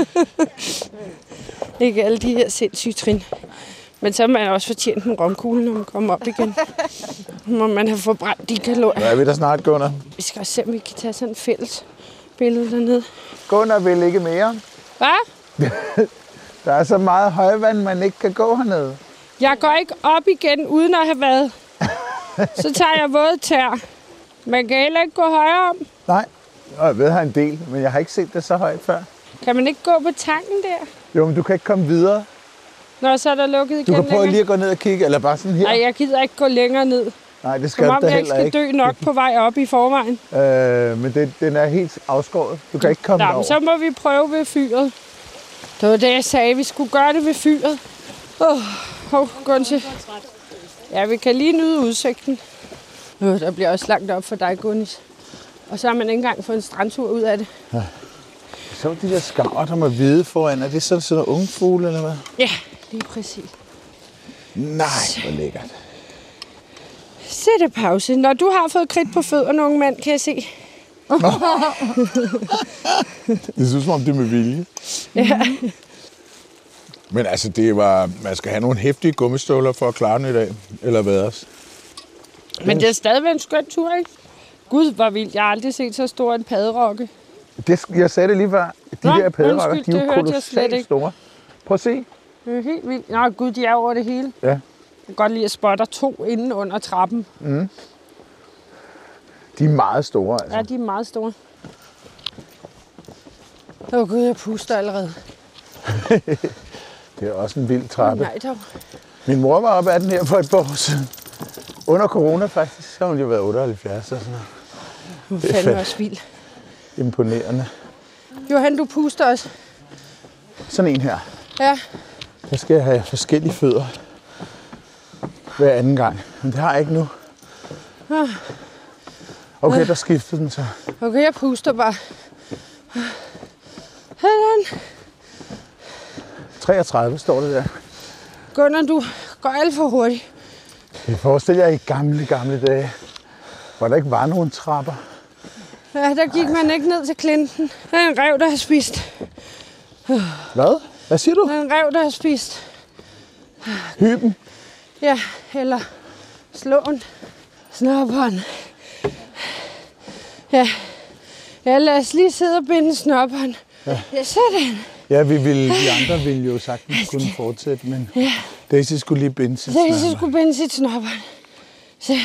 Ikke alle de her sindssyge trin. Men så er man også fortjent en romkugle, når man kommer op igen. Må man have forbrændt de kalorier. Hvad er vi der snart, Gunnar? Vi skal også se, om vi kan tage sådan et fælles billede dernede. Gunnar vil ikke mere. Hvad? Der er så meget højvand, man ikke kan gå hernede. Jeg går ikke op igen, uden at have været. Så tager jeg våde tær. Man kan heller ikke gå højere om. Nej, jeg ved her en del, men jeg har ikke set det så højt før. Kan man ikke gå på tanken der? Jo, men du kan ikke komme videre. Nå, så er der lukket igen. Du kan prøve lige at gå ned og kigge, eller bare sådan her. Nej, jeg gider ikke gå længere ned. Nej, det skal du da heller ikke. Dø nok på vej op i forvejen. Men den er helt afskåret. Du kan ikke komme derover. Så må vi prøve ved fyret. Det var det, jeg sagde. Vi skulle gøre det ved fyret. Gunse. Ja, vi kan lige nyde udsigten. Der bliver også langt op for dig, Gunnis. Og så har man ikke engang fået en strandtur ud af det. Ja. Så de der skarver, der må hvide foran. Er det sådan nogle unge fugle, eller hvad? Ja, lige præcis. Nej, hvor lækkert. Sæt pause. Når du har fået kridt på fødderne, unge mand, kan jeg se. Det synes som om det er med vilje. Ja. Men altså, man skal have nogle hæftige gummistøvler for at klare den i dag. Eller hvad også. Men det er stadigvæk en skøn tur, ikke? Gud, hvor vildt. Jeg har aldrig set så stor en padderokke. Jeg sagde det lige før. De der padderokker, de er jo kolossalt store. Prøv at se. Det er helt vildt. Nå, Gud, de er over det hele. Ja. Jeg kan godt lide at spotte 2 inde under trappen. Mm. De er meget store, altså. Ja, de er meget store. Gud, jeg puster allerede. Det er også en vild trappe. Nej, dog. Min mor var oppe af den her for et par år siden. Under corona faktisk, så har hun jo været 78 og sådan noget. Hun er fandme også vild. Imponerende. Johan, du puster også. Sådan en her. Ja. Der skal jeg have forskellige fødder hver anden gang. Men det har jeg ikke nu. Okay, der skiftede den så. Okay, jeg puster bare. Sådan. 33 står det der. Gunnar, du går alt for hurtigt. Jeg forestiller jer i gamle dage, hvor der ikke var nogen trapper. Ja, der gik man ikke ned til Klinten. Der er en ræv, der har spist. Hvad? Hvad siger du? Der er en ræv, der har spist. Hyben? Ja, eller slåen. Snopperen. Ja. Ja, lad os lige sidde og binde snopperen. Ja. Sådan. Ja, vi andre ville jo sagtens kunne fortsætte, men Daisy skulle lige binde sit snopper. Daisy skulle binde sit snopper. Så.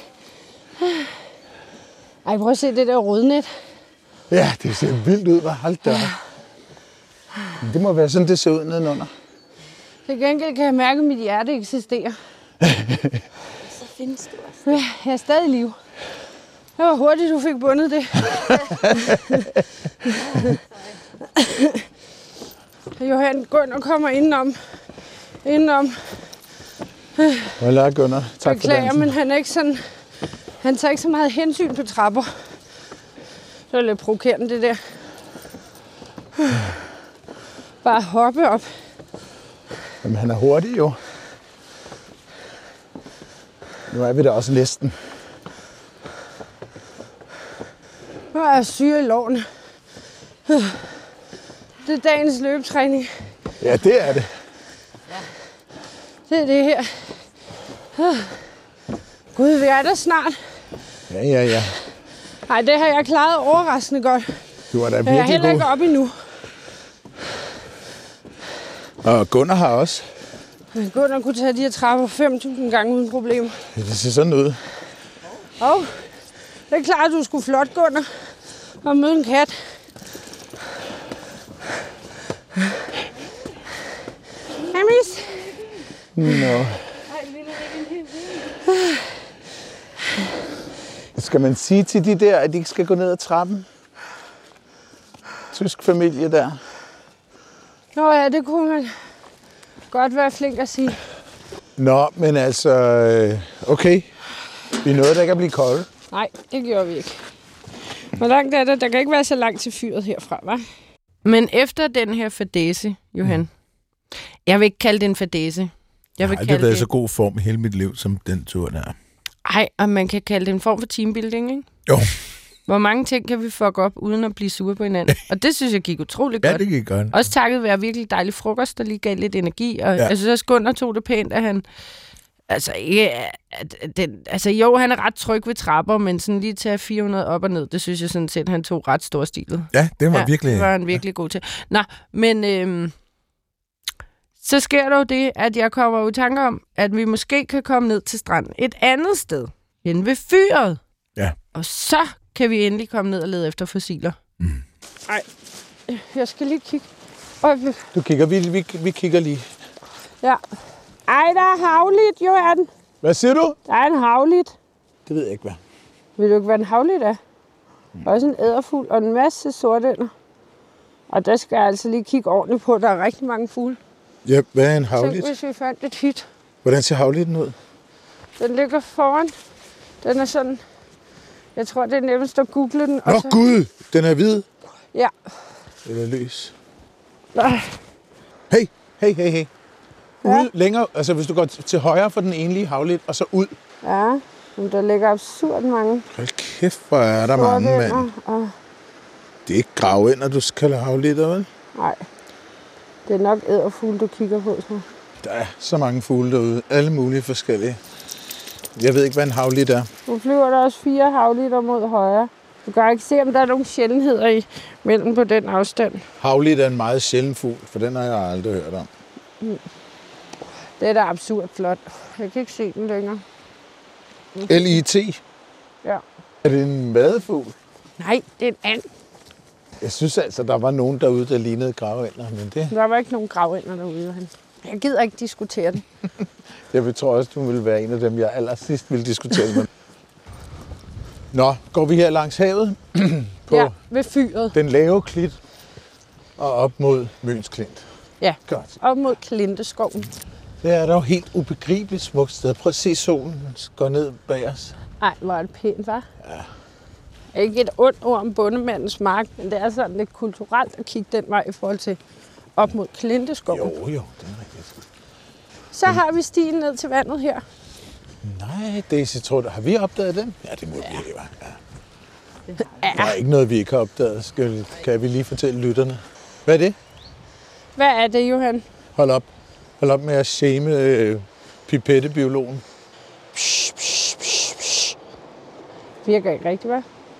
Ej, prøv at se det der rodnet. Ja, det ser vildt ud, hold da op. Det må være sådan, det ser ud nedenunder. Til gengæld kan jeg mærke, at mit hjerte eksisterer. Så findes du også. Ja, jeg er stadig i live. Det var hurtigt, du fik bundet det. Johan Gunnar kommer indenom. Voilà, Gunnar. Tak for Beklager, dansen. men han er ikke sådan... Han tager ikke så meget hensyn på trapper. Det er lidt provokerende, det der. Bare hoppe op. Jamen, han er hurtig jo. Nu er vi da også næsten. Nu er jeg syge i lårene. Det er dagens løbetræning. Ja, det er det. Det er det her. Gud, vi er der snart. Ja. Nej, det har jeg klaret overraskende godt. Du er da Men jeg er virkelig heller ikke god. oppe endnu. Og Gunnar har også. Men Gunnar kunne tage de her trapper 5.000 gange uden problemer. Ja, det ser sådan ud. Det er klart, at du skulle flot, Gunnar. Og møde en kat. Hej, mis. Nå. Skal man sige til de der, at de ikke skal gå ned ad trappen? Tysk familie der. Nå ja, det kunne man godt være flink at sige. Nå, men altså, okay. Vi nåede da ikke at blive kolde. Nej, det gjorde vi ikke. Hvor langt er det? Der kan ikke være så langt til fyret herfra, hva'? Men efter den her fadæse, Johan. Jeg vil ikke kalde det en fadæse. Jeg vil Nej, det kalde har været så god form i hele mit liv, som den tur der. Ej, og man kan kalde det en form for teambuilding, ikke? Jo. Hvor mange ting kan vi fuck op, uden at blive sure på hinanden? Og det synes jeg gik utrolig godt. Ja, det gik godt. Også takket være virkelig dejlig frokost, der lige gav lidt energi. Og jeg synes også, Gunnar tog det pænt, at han... Jo, han er ret tryg ved trapper, men sådan lige tage 400 op og ned, det synes jeg sådan set, han tog ret storstilet. Ja, det var virkelig... det var han virkelig god til. Nå, men så sker der jo det, at jeg kommer jo i tanke om, at vi måske kan komme ned til stranden et andet sted, end ved fyret. Ja. Og så kan vi endelig komme ned og lede efter fossiler. Nej, jeg skal lige kigge. Du kigger, vi kigger lige. Ja. Ej, der er havligt, Johan. Hvad siger du? Der er en havligt. Det ved jeg ikke, hvad. Ved du ikke, hvad en havligt er? Også en æderfugl og en masse sortænder. Og der skal jeg altså lige kigge ordentligt på. Der er rigtig mange fugle. Ja, hvad er en havligt? Tænk, hvis vi fandt et hyt. Hvordan ser havlitten ud? Den ligger foran. Den er sådan... Jeg tror, det er nemmest at google den. Nå, Gud! Den er hvid. Ja. Eller lys. Nej. Hey. Ja. Ud længere, altså hvis du går til højre for den enlige havlit, og så ud. Ja, men der ligger absurd mange. Hold kæft, hvor er der mange, mand. Og... Det er ikke gravænder, du kalder havlitter, vel? Nej, det er nok æderfugle, du kigger på. Så. Der er så mange fugle derude. Alle mulige forskellige. Jeg ved ikke, hvad en havlit er. Nu flyver der også 4 havlitter mod højre. Du kan ikke se, om der er nogle sjældenheder i mellem på den afstand. Havlit er en meget sjælden fugl, for den har jeg aldrig hørt om. Det er da absurd flot. Jeg kan ikke se den længere. L-I-T? Ja. Er det en madefugl? Nej, det er en and. Jeg synes altså, der var nogen derude, der lignede gravænder, men det... Der var ikke nogen gravænder derude. Jeg gider ikke diskutere det. Jeg tror også, du ville være en af dem, jeg allersidst ville diskutere med. Nå, går vi her langs havet? På Ja, ved fyret. den lave klit og op mod Møns Klint. Ja, Godt. op mod Klinteskoven. Det er da jo helt ubegribeligt smukt sted. Prøv at se solen gå ned bag os. Ej, hvor er det pænt, hva'? Ja. Ikke et ondt ord om bondemandens mark, men det er sådan lidt kulturelt at kigge den vej i forhold til op mod Klinteskoven. Jo, det er rigtigt. Så har vi stien ned til vandet her. Nej, Daisy, tror du, har vi opdaget den? Ja, det må vi ikke, hva'? Ja. Ja. Der er ikke noget, vi ikke har opdaget. Kan vi lige fortælle lytterne? Hvad er det? Hvad er det, Johan? Hold op. Hold op med at shame pipettebiologen. Virker ikke rigtigt, hva'?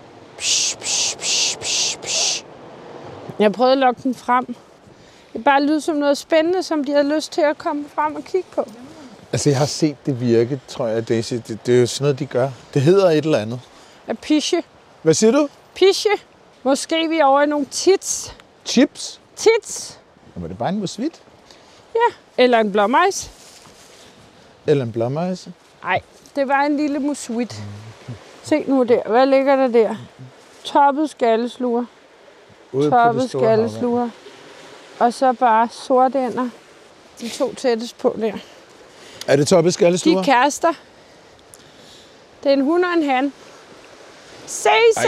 Jeg prøvede at lokke den frem. Det bare lyder som noget spændende, som de havde lyst til at komme frem og kigge på. Altså, jeg har set det virke, tror jeg, Daisy. Det er jo sådan noget, de gør. Det hedder et eller andet. At pische. Hvad siger du? Pische. Måske vi er over i nogle tits. Chips? Tits. Jamen, er det bare en musvit? Ja. Eller en blåmejs. Eller en blåmejse? Nej, det var en lille musvit. Se Se nu der. Hvad ligger der der? Toppet skallesluger. Toppet skallesluger. Og så bare sortænder. De 2 tættest på der. Er det toppet skallesluger? De er kærester. Det er en hund og en han. Se.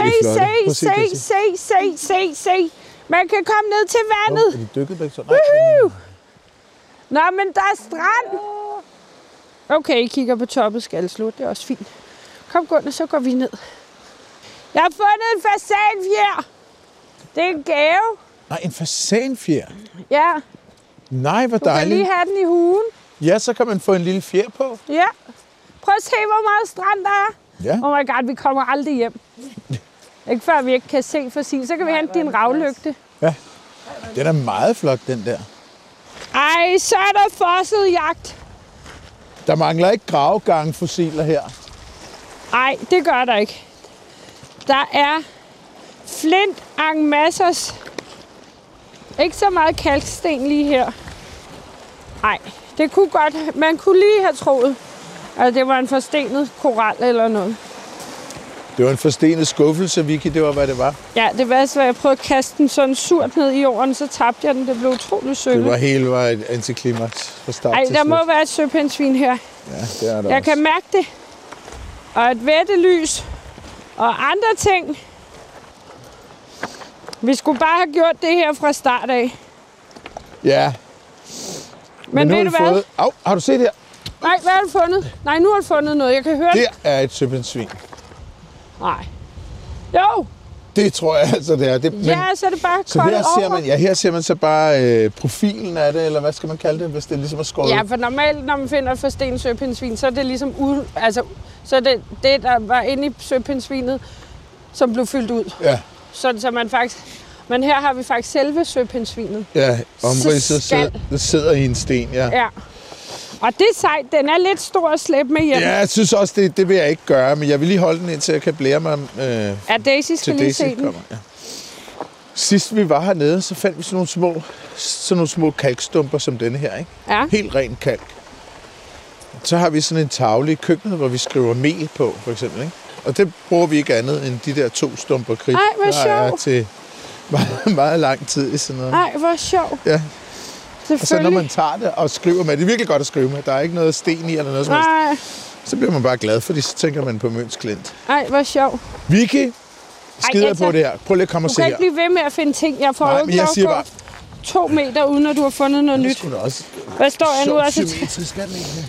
Man kan komme ned til vandet. Er de dykket begge så? Nå, men der er strand. Okay, I kigger på toppet skallesluger. Det er også fint. Kom, Gunnar, så går vi ned. Jeg har fundet en fasanfjer. Det er en gave. Nej, en fasanfjer? Ja. Nej, hvor Du kan dejligt. lige have den i hugen. Ja, så kan man få en lille fjer på. Ja. Prøv at se, hvor meget strand der er. Ja. Oh my god, vi kommer aldrig hjem. Ikke før vi ikke kan se fossil. Så kan vi hente din ravlygte. Ja, den er meget flot, den der. Ej, så er der fosseljagt. Der mangler ikke gravgangfossiler her. Ej, det gør der ikke. Der er flint en massers. Ikke så meget kalksten lige her. Nej, det kunne godt. Man kunne lige have troet, at det var en forstenet koral eller noget. Det var en forstenet skuffelse, Vicky. Det var, hvad det var. Ja, det var så, jeg prøvede at kaste den sådan surt ned i jorden, så tabte jeg den. Det blev utroligt sødt. Det var helt et antiklimaks fra start Ej, til der slut. må være et søpindsvin her. Ja, det er der Jeg også. kan mærke det. Og et vettelys. Og andre ting. Vi skulle bare have gjort det her fra start af. Ja. Men nu ved har du vi hvad? fået... Au, har du set her? Nej, hvad har du fundet? Nej, nu har du fundet noget. Jeg kan høre det. Der er et søpindsvin. Nej. Jo. Det tror jeg altså, det er. Det, Ja, så er det bare så koldt her ser over. man, her ser man så bare profilen af det, eller hvad skal man kalde det, hvis det ligesom er skåret? Ja, for normalt, når man finder et forstenet søpindsvin, så er det ligesom så er det, der var inde i søpindsvinet, som blev fyldt ud. Ja, Sådan, så man faktisk... Men her har vi faktisk selve søpindsvinet. ja. Omridset skal- sidder i en sten, ja. Ja. Og det er sejt. Den er lidt stor at slæbe med hjem. Ja, jeg synes også, det vil jeg ikke gøre, men jeg vil lige holde den indtil jeg kan blære mig Ja, Daisy skal til lige Daisy se den. kommer. Ja. Sidst vi var hernede, så fandt vi sådan nogle små kalkstumper som denne her, ikke? Ja. Helt ren kalk. Så har vi sådan en tavle i køkkenet, hvor vi skriver mel på, for eksempel, ikke? Og det bruger vi ikke andet end de der 2 stumper kridt. Ej, hvor der er sjovt. til meget, meget lang tid i sådan noget. Ej, hvor sjovt. Ja. Og så når Selvfølgelig. man tager det og skriver med, det er virkelig godt at skrive med, der er ikke noget sten i eller noget som helst, Nej, så bliver man bare glad, fordi så tænker man på Møns Klint. ej, hvor sjovt. Vicky, skider altså, på det her. Prøv lige at komme og Du se kan her. ikke blive ved med at finde ting. Jeg får Nej, jo men ikke jeg lov siger at bare... gå 2 meter, uden at du har fundet noget Det nyt. skulle da også... Hvad står jeg nu også? Symmetrisk er den egentlig.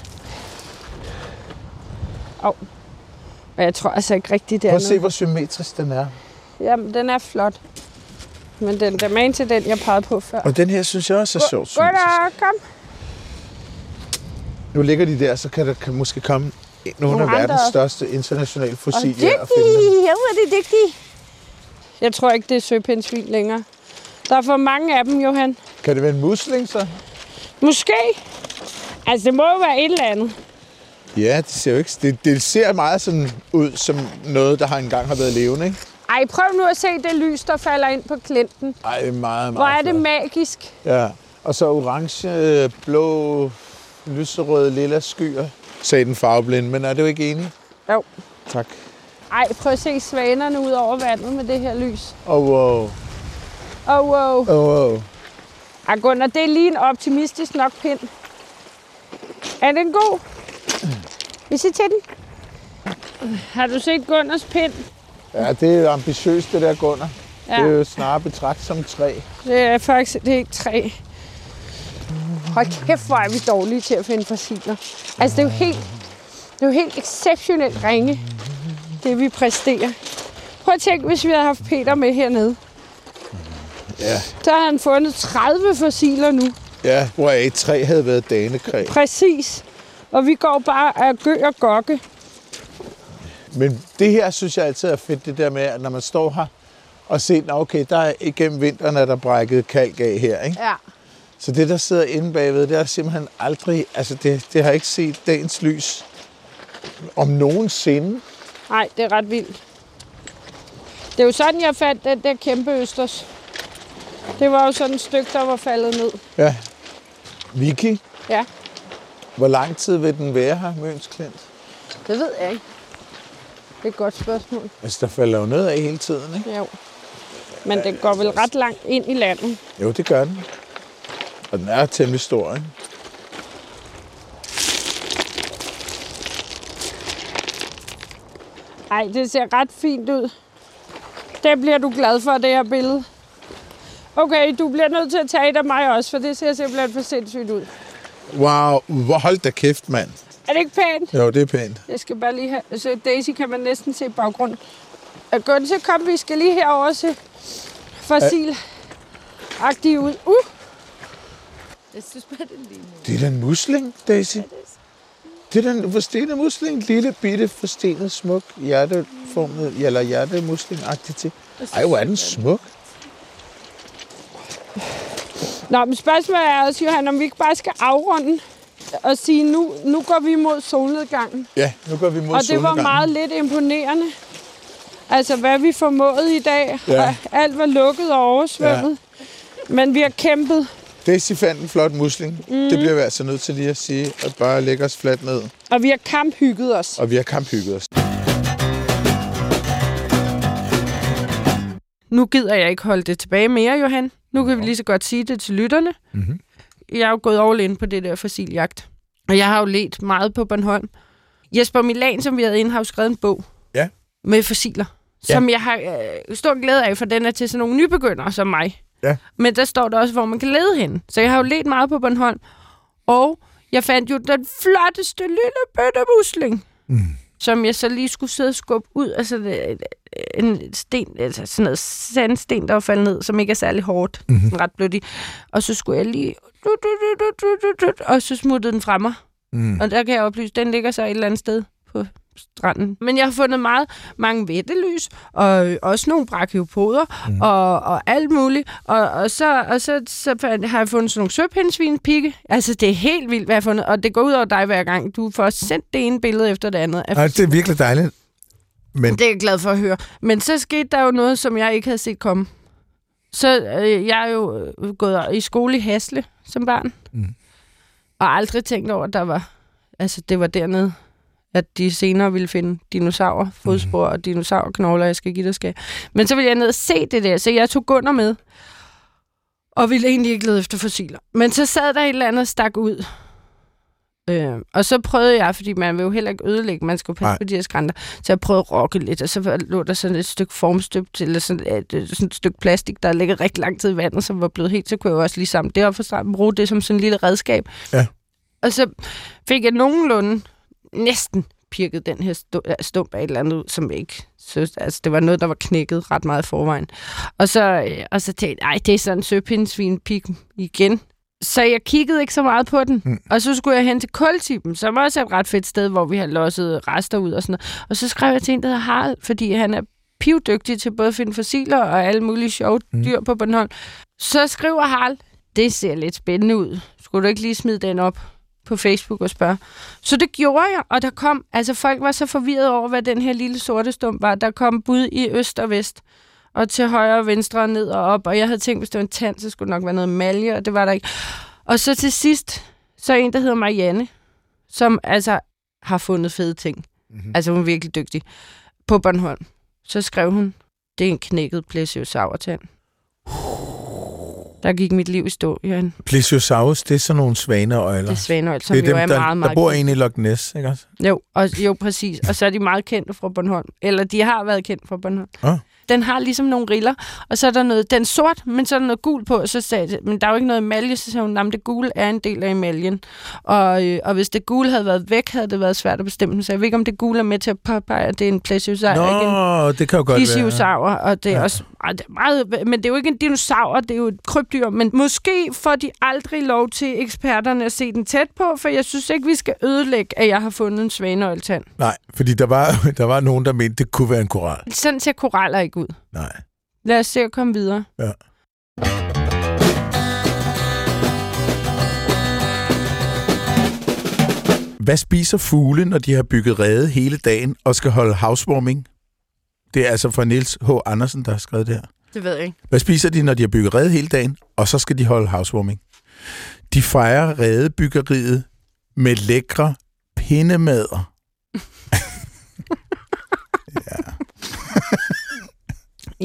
Og jeg tror altså ikke rigtigt, det er Prøv at se, noget. hvor symmetrisk den er. Jamen, den er flot. Men den er man til den, jeg pegede på før. Og den her synes jeg også er sjovt Gå symmetrisk. der, kom. Nu ligger de der, så kan der måske komme nogle af andre verdens også. største internationale Og fossiler. dygtig. og finde dem. Jo, er det dygtig. Jeg tror ikke, det er søpindsvin længere. Der er for mange af dem, Johan. Kan det være en musling, så? Måske. Altså, det må jo være et eller andet. Ja, det ser jo ikke... Det ser meget sådan ud som noget, der engang har været levende, ikke? Ej, prøv nu at se det lys, der falder ind på klinten. Ej, det er meget, meget Hvor er det flot. magisk. Ja, og så orange, blå, lyserøde, lilla skyer, sagde den farveblinde, men er du ikke enig? Jo. Tak. Ej, prøv at se svanerne ud over vandet med det her lys. Wow. Wow. Ej, Gunnar, det er lige en optimistisk nok pind. Er den god? Vi ser til den. Har du set Gunnars pind? Ja, det er ambitiøst, det der, Gunnar. Ja. Det er jo snarere betragt som træ. Det er faktisk det er ikke træ. Hold kæft, hvor er vi dårlige til at finde fossiler. Altså, det er jo helt exceptionelt ringe, det vi præsterer. Prøv at tænke, hvis vi havde haft Peter med hernede. Ja. Så har han fundet 30 fossiler nu. Ja, hvoraf et træ havde været danekræ. Præcis. Og vi går bare af gø og gokke. Men det her synes jeg altid er fedt, det der med, at når man står her og ser, okay, der er igennem vinteren, er der brækket kalk af her, ikke? Ja. Så det, der sidder inde bagved, det er simpelthen aldrig, altså det har ikke set dagens lys om nogensinde. Nej, det er ret vildt. Det er jo sådan, jeg fandt den der kæmpe østers. Det var jo sådan et stykke, der var faldet ned. Ja. Vicky, Ja, hvor lang tid vil den være her, Møns Klint? det ved jeg ikke. er et godt spørgsmål. Altså, der falder jo noget af hele tiden, ikke? Jo. Men den går vel ret langt ind i landet. Jo, det gør den. Og den er temmelig stor, ikke? Ej, det ser ret fint ud. Det bliver du glad for, det her billede. Okay, du bliver nødt til at tage et af mig også, for det ser simpelthen for sindssygt ud. Wow, hold da kæft, mand. Er det ikke pænt? Jo, det er pænt. Jeg skal bare lige have... Så Daisy kan man næsten se baggrunden. Godt, så kom, vi skal lige herover og se fossil-agtige ud. Jeg synes bare, det er lige nu. Det er da en musling, Daisy. Det er da en forstenet musling. Lille, bitte, forstenet, smuk, hjerteformet, eller hjertemusling-agtigt til. Ej, hvor er den smuk. Nå, men spørgsmålet er også, Johan, om vi ikke bare skal afrunde og sige, nu går vi mod solnedgangen. Ja, nu går vi mod solnedgangen. Og det var meget lidt imponerende. Altså, hvad vi formåede i dag. Ja. Alt var lukket og oversvømmet. Ja. Men vi har kæmpet. Daisy fandt en flot musling. Det bliver vi altså nødt til lige at sige, at bare lægge os fladt ned. Og vi har kamphygget os. Nu gider jeg ikke holde det tilbage mere, Johan. Nu kan vi lige så godt sige det til lytterne. Mm-hmm. Jeg er jo gået all in på det der fossiljagt. Og jeg har jo let meget på Bornholm. Jesper Milan, som vi havde inde, har jo skrevet en bog med fossiler, som jeg har stor glæde af, for den er til sådan nogle nybegyndere som mig. Ja. Men der står der også, hvor man kan lede hen. Så jeg har jo let meget på Bornholm. Og jeg fandt jo den flotteste lille bøtte musling, som jeg så lige skulle sidde og skubbe ud. Altså en sten, altså sådan noget sandsten, der var faldet ned, som ikke er særlig hårdt. Ret blødt. Og så skulle jeg lige... Og så smuttede den fra mig. Og der kan jeg oplyse, den ligger så et eller andet sted på stranden. Men jeg har fundet mange vettelys, og også nogle brachiopoder, og alt muligt. Og så har jeg fundet sådan nogle søpindsvinpigge. Altså, det er helt vildt, hvad jeg har fundet. Og det går ud over dig hver gang. Du får sendt det ene billede efter det andet. Nej, det er virkelig dejligt. Men... Det er jeg glad for at høre. Men så skete der jo noget, som jeg ikke havde set komme. Så jeg er jo gået i skole i Hasle som barn. Og aldrig tænkt over, at der var... Altså, det var dernede, at de senere ville finde dinosaurer, fodspor og dinosaurknogler, jeg skal give dig skal. Men så ville jeg ned og se det der, så jeg tog Gunnar med. Og ville egentlig ikke lede efter fossiler. Men så sad der et eller andet stak ud. Og så prøvede jeg, fordi man vil jo heller ikke ødelægge, man skal jo passe på de her skrænter, så jeg prøvede at rokke lidt, og så lå der sådan et stykke formstøbt, eller sådan et stykke plastik, der ligger rigtig lang tid i vandet, som var blevet helt, så kunne jeg jo også lige sammen det op for starten, bruge det som sådan en lille redskab. Ja. Og så fik jeg nogenlunde næsten pirket den her stump af et eller andet ud, som ikke synes, altså det var noget, der var knækket ret meget i forvejen. Og så tænkte jeg, det er sådan en søpindsvinpig igen. Så jeg kiggede ikke så meget på den. Og så skulle jeg hen til Kultippen, som også er et ret fedt sted, hvor vi har losset rester ud og sådan noget. Og så skrev jeg til en, der hedder Harald, fordi han er pivdygtig til både at finde fossiler og alle mulige sjove dyr på Bornholm. Så skriver Harald, det ser lidt spændende ud. Skulle du ikke lige smide den op på Facebook og spørge? Så det gjorde jeg, og der kom, altså folk var så forvirret over, hvad den her lille sorte stump var. Der kom bud i øst og vest, og til højre og venstre og ned og op, og jeg havde tænkt, hvis det var en tand, så skulle det nok være noget malje, og det var der ikke. Og så til sidst, så en, der hedder Marianne, som altså har fundet fede ting. Altså hun er virkelig dygtig. På Bornholm. Så skrev hun, det er en knækket plesiosaurtand. Der gik mit liv i stå, Jørgen. Plesiosaurus, det er sådan nogle svaneøjler. Det er svaneøjler, som jo er meget, meget der bor en i Loch Ness, ikke også? Jo, præcis. Og så er de meget kendte fra Bornholm. Eller de har været kendt fra Bornholm. Den har ligesom nogle riller, og så er der noget, den er sort, men så er der noget gul på, så sagde jeg, men der er jo ikke noget emalje, så sagde hun, det gule er en del af emaljen. Og hvis det gule havde været væk, havde det været svært at bestemme. Så jeg ved ikke, om det gule er med til at påpege, at det er en plesiosaur, det kan jo godt plesiosaur, og det er også meget, men det er jo ikke en dinosaur, det er jo et krybdyr, men måske får de aldrig lov til eksperterne at se den tæt på, for jeg synes ikke, vi skal ødelægge, at jeg har fundet en svaneøgltand. Nej, fordi der var nogen, der mente, det kunne være en koral. Sådan ser koraller ikke ud. Nej. Lad os se at komme videre. Ja. Hvad spiser fugle, når de har bygget rede hele dagen og skal holde housewarming? Det er altså fra Niels H. Andersen, der har skrevet det her. Det ved jeg ikke. Hvad spiser de, når de har bygget rede hele dagen, og så skal de holde housewarming? De fejrer redebyggeriet med lækre pindemader.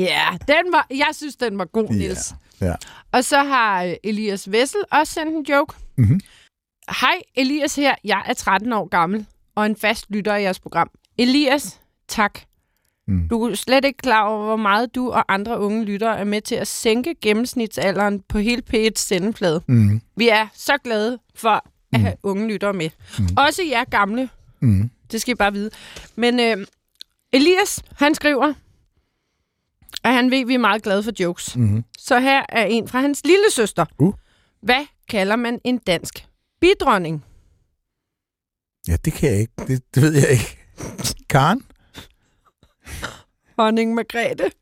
Ja, jeg synes, den var god, Niels. Ja. Og så har Elias Wessel også sendt en joke. Mm-hmm. Hej, Elias her. Jeg er 13 år gammel og en fast lytter af jeres program. Elias, tak. Du er slet ikke klar over, hvor meget du og andre unge lyttere er med til at sænke gennemsnitsalderen på hele P1's sendeplade. Mm. Vi er så glade for at have unge lyttere med. Også jer gamle. Det skal I bare vide. Men Elias, han skriver, at han ved, at vi er meget glade for jokes. Så her er en fra hans lille søster. Hvad kalder man en dansk bidronning? Ja, det kan jeg ikke. Det ved jeg ikke. Karen? Honning Margrethe.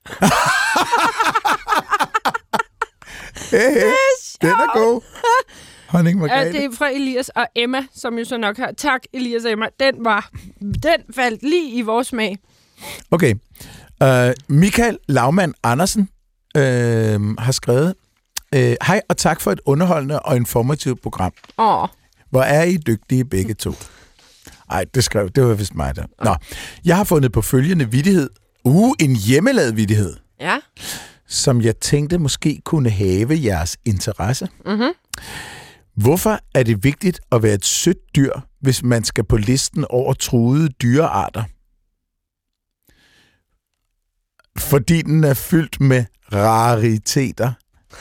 Hey, den er god. Honning Margrethe. Det er fra Elias og Emma, som jo så nok har. Tak, Elias og Emma. Den faldt lige i vores smag. Okay. Michael Laumann Andersen har skrevet, hej og tak for et underholdende og informativt program. Hvor er I dygtige begge to? Ej, det var vist mig der. Nå, jeg har fundet på følgende vittighed. En hjemmelavet vittighed. Ja. Som jeg tænkte måske kunne have jeres interesse. Mm-hmm. Hvorfor er det vigtigt at være et sødt dyr, hvis man skal på listen over truede dyrearter? Fordi den er fyldt med rariteter.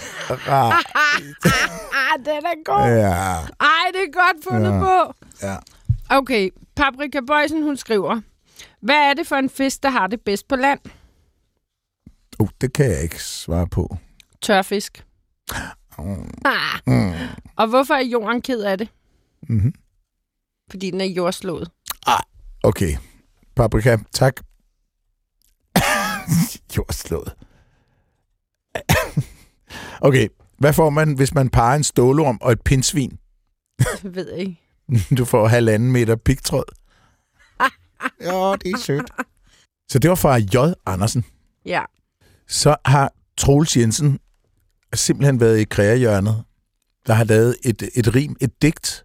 Den er god. Ja. Ej, det er godt fundet på. Ja. Okay, Paprika Bøjsen, hun skriver, hvad er det for en fisk, der har det bedst på land? Det kan jeg ikke svare på. Tørfisk. Og hvorfor er jorden ked af det? Mm-hmm. Fordi den er jordslået. Okay. Paprika, tak. Jordslået. Okay, hvad får man, hvis man parer en stålorm og et pindsvin? Det ved jeg ikke. Du får 1,5 meter pigtråd. Jo, det er sødt. Så det var fra J. Andersen. Ja. Så har Troels Jensen simpelthen været i kreahjørnet, der har lavet et rim, et digt.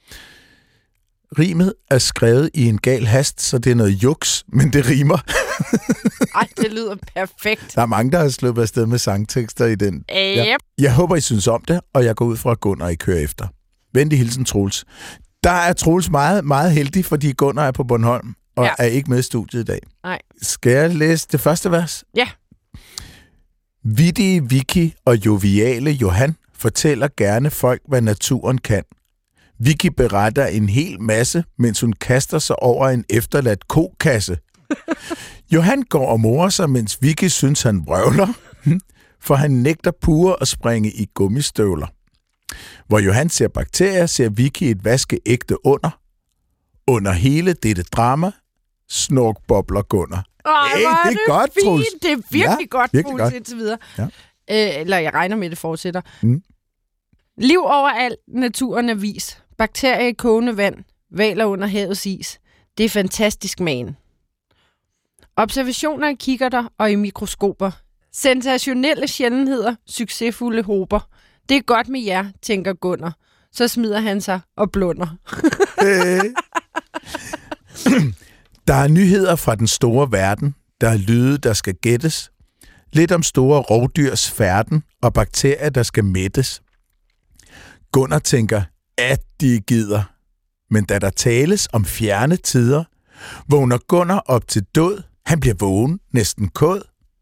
Rimet er skrevet i en gal hast, så det er noget juks, men det rimer. Ej, det lyder perfekt. Der er mange, der har sluppet afsted med sangtekster i den. Ja. Jeg håber, I synes om det, og jeg går ud fra, at Gunnar I kører efter. Venlig hilsen, Troels. Der er Troels meget, meget heldig, fordi Gunnar er på Bornholm, og er ikke med i studiet i dag. Nej. Skal jeg læse det første vers? Ja. Vittige Vicky og joviale Johan fortæller gerne folk, hvad naturen kan. Vicky beretter en hel masse, mens hun kaster sig over en efterladt kokasse. Johan går og morer sig, mens Vicky synes, han vrøvler, for han nægter pure at springe i gummistøvler. Hvor Johan ser bakterier, ser Vicky et vaskeægte under. Under hele dette drama, snorkbobler Gunnar. Det er godt, Troels. Det er virkelig godt, Troels, indtil videre. Ja. Eller jeg regner med, det fortsætter. Liv overalt, naturen er vis. Bakterier i kogende vand, hvaler under havets is. Det er fantastisk, man. Observationer i kikkerter og i mikroskoper. Sensationelle sjældenheder, succesfulde håber. Det er godt med jer, tænker Gunnar. Så smider han sig og blunder. Der er nyheder fra den store verden. Der er lyde, der skal gættes. Lidt om store rovdyrs færden og bakterier, der skal mættes. Gunnar tænker, at de gider. Men da der tales om fjerne tider, vågner Gunnar op til død. Han bliver vågen, næsten kåd.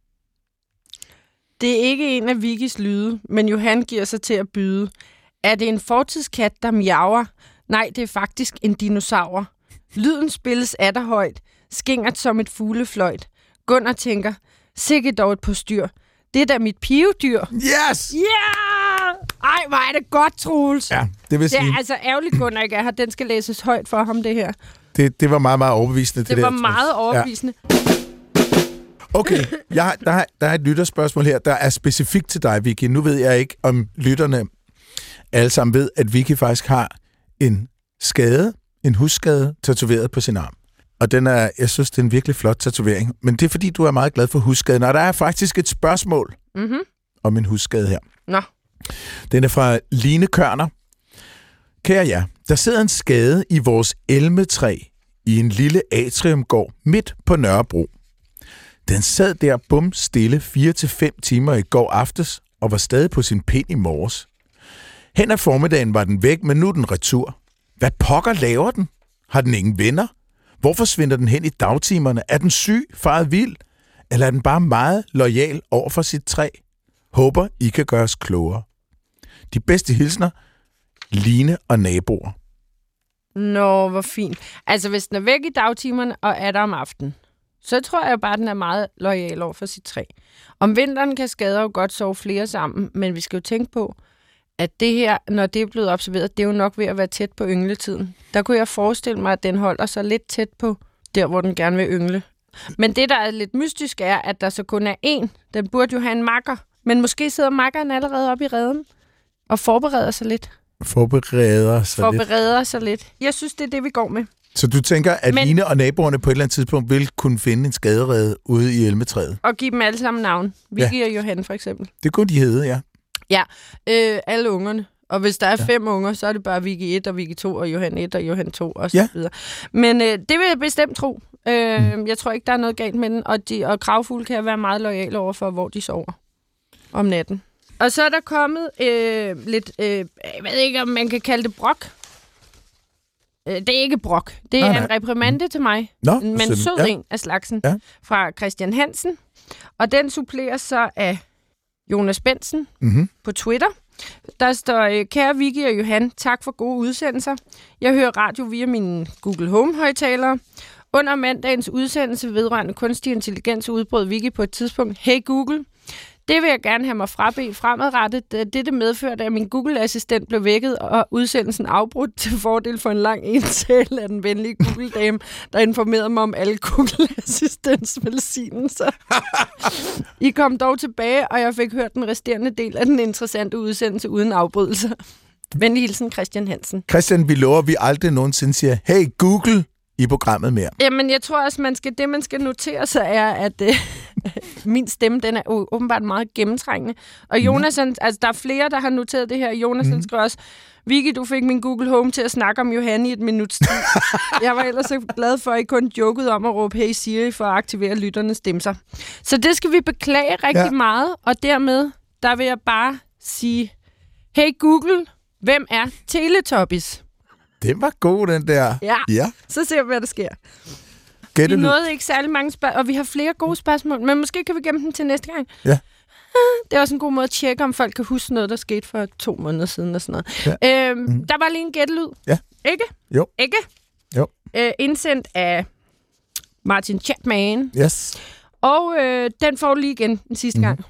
Det er ikke en af Vickys lyde, men Johan giver sig til at byde. Er det en fortidskat, der miaver? Nej, det er faktisk en dinosaur. Lyden spilles atterhøjt, skingert som et fuglefløjt. Gunnar tænker, sikke dog et postyr. Det er da mit pivedyr. Yes! Ja! Yeah! Ej, hvor er det godt, Troels. Ja, det vil sige. Det er altså ærgerligt, Gunnar ikke er her. Den skal læses højt for ham, det her. Det var meget, meget overbevisende. Det var meget overbevisende. Ja. Okay, der er et lytterspørgsmål her, der er specifikt til dig, Vicky. Nu ved jeg ikke, om lytterne alle sammen ved, at Vicky faktisk har en skade, en husskade, tatoveret på sin arm. Og jeg synes, det er en virkelig flot tatovering. Men det er, fordi du er meget glad for husskaden. Og der er faktisk et spørgsmål om en husskade her. Nå. Den er fra Line Kørner. Kære jer, der sidder en skade i vores elmetræ i en lille atriumgård midt på Nørrebro. Den sad der bum stille 4-5 timer i går aftes og var stadig på sin pind i morges. Hen ad formiddagen var den væk, men nu er den retur. Hvad pokker laver den? Har den ingen venner? Hvorfor svinder den hen i dagtimerne? Er den syg, faret vild? Eller er den bare meget loyal over for sit træ? Håber, I kan gøre os klogere. De bedste hilsner, Line og naboer. Nå, hvor fint. Altså, hvis den er væk i dagtimerne og er der om aftenen, så tror jeg bare, den er meget loyal over for sit træ. Om vinteren kan skader jo godt sove flere sammen, men vi skal jo tænke på, at det her, når det er blevet observeret, det er jo nok ved at være tæt på yngletiden. Der kunne jeg forestille mig, at den holder sig lidt tæt på der, hvor den gerne vil yngle. Men det, der er lidt mystisk, er, at der så kun er én. Den burde jo have en makker. Men måske sidder makkeren allerede oppe i reden og forbereder sig lidt. Forbereder sig lidt. Jeg synes, det er det, vi går med. Så du tænker, at Line og naboerne på et eller andet tidspunkt vil kunne finde en skaderede ude i elmetræet? Og give dem alle sammen navn. Vicky og Johan, for eksempel. Det kunne de hedde, ja. Ja, alle ungerne. Og hvis der er 5 unger, så er det bare Vicky 1 og Vicky 2 og Johan 1 og Johan 2 og så videre. Men det vil jeg bestemt tro. Jeg tror ikke, der er noget galt med den. Og kravfugle kan være meget loyale over for, hvor de sover om natten. Og så er der kommet lidt, jeg ved ikke, om man kan kalde det brok. Det er ikke brok. Det er en reprimande til mig. Men sød en af slagsen fra Christian Hansen. Og den suppleres så af Jonas Bensen på Twitter. Der står, kære Vicky og Johan, tak for gode udsendelser. Jeg hører radio via mine Google Home-højtalere. Under mandagens udsendelse vedrørende kunstig intelligens udbrød Vicky på et tidspunkt, hey Google, det vil jeg gerne have mig frabedt fremadrettet. Dette medførte, at min Google-assistent blev vækket, og udsendelsen afbrudt til fordel for en lang indtale af den venlige Google-dame, der informerede mig om alle Google-assistents velsignelser. I kom dog tilbage, og jeg fik hørt den resterende del af den interessante udsendelse uden afbrydelser. Venlig hilsen, Christian Hansen. Christian, vi lover, at vi aldrig nogensinde siger, hey Google, i programmet mere. Jamen, jeg tror også, det man skal notere sig er, at min stemme, den er åbenbart meget gennemtrængende. Og Jonas, altså der er flere, der har noteret det her. Jonas skriver også, Vicky, du fik min Google Home til at snakke om Johan i et minuts tid. Jeg var ellers så glad for, at I kun jokede om at råbe hey Siri for at aktivere lytternes stemser. Så det skal vi beklage rigtig meget, og dermed, der vil jeg bare sige, hey Google, hvem er Teletubbies? Den var god, den der. Ja. Så ser vi, hvad der sker. Vi nåede ikke særlig mange spørgsmål, og vi har flere gode spørgsmål, men måske kan vi gemme dem til næste gang. Ja. Det er også en god måde at tjekke, om folk kan huske noget, der skete for 2 måneder siden og sådan noget. Ja. Der var lige en gættelyd. Ja. Ikke? Jo. Ikke? Jo. Indsendt af Martin Chapman. Yes. Og den får du lige igen den sidste gang.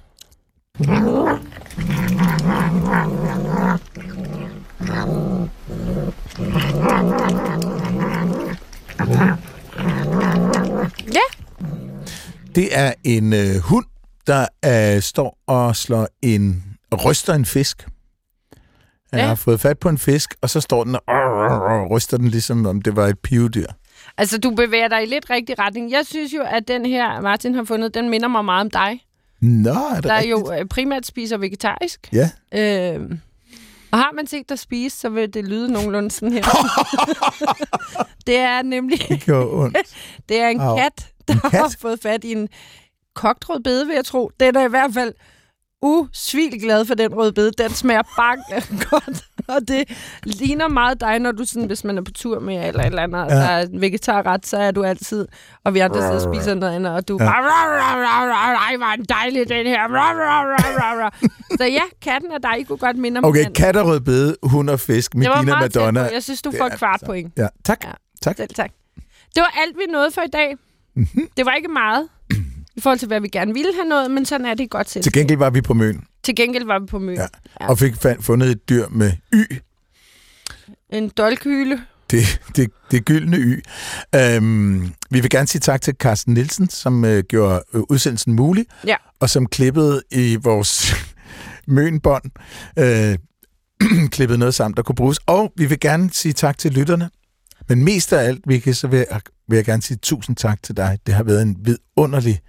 Ja. Det er en hund, der står og ryster en fisk. Han har fået fat på en fisk, og så står den og ryster den, ligesom om det var et pivedyr. Altså, du bevæger dig i lidt rigtig retning. Jeg synes jo, at den her, Martin har fundet, den minder mig meget om dig. Nå, er det der rigtigt? jo primært spiser vegetarisk. Ja. Og har man set dig spise, så vil det lyde nogenlunde sådan her. Det er nemlig... Det gjorde ondt. Det er en kat, der har fået fat i en kogt rødbede, vil jeg tro. Den er i hvert fald usvil glad for den rødbede. Den smager bare godt. Og det ligner meget dig, når du sådan, hvis man er på tur med eller andet, der er vegetarret, så er du altid, og vi andre sidder og spiser noget andet, og du bare, ej, var en dejlig den her. Så ja, katten og dig kunne godt minde om okay, kat og rødbede, hund og fisk, Medina Madonna. Jeg synes, du får kvart point. Ja, tak. Ja. Tak. Selv tak. Det var alt, vi nåede for i dag. Det var ikke meget, i forhold til, hvad vi gerne ville have nået, men sådan er det godt selv. Til gengæld var vi på Møn. Ja. Og fik fundet et dyr med Y. En dolkhyle. Det gyldne Y. Vi vil gerne sige tak til Carsten Nielsen, som gjorde udsendelsen mulig, og som klippede i vores Møn-bånd, klippede noget sammen, der kunne bruges. Og vi vil gerne sige tak til lytterne. Men mest af alt, Vicky, så vil jeg gerne sige tusind tak til dig. Det har været en vidunderlig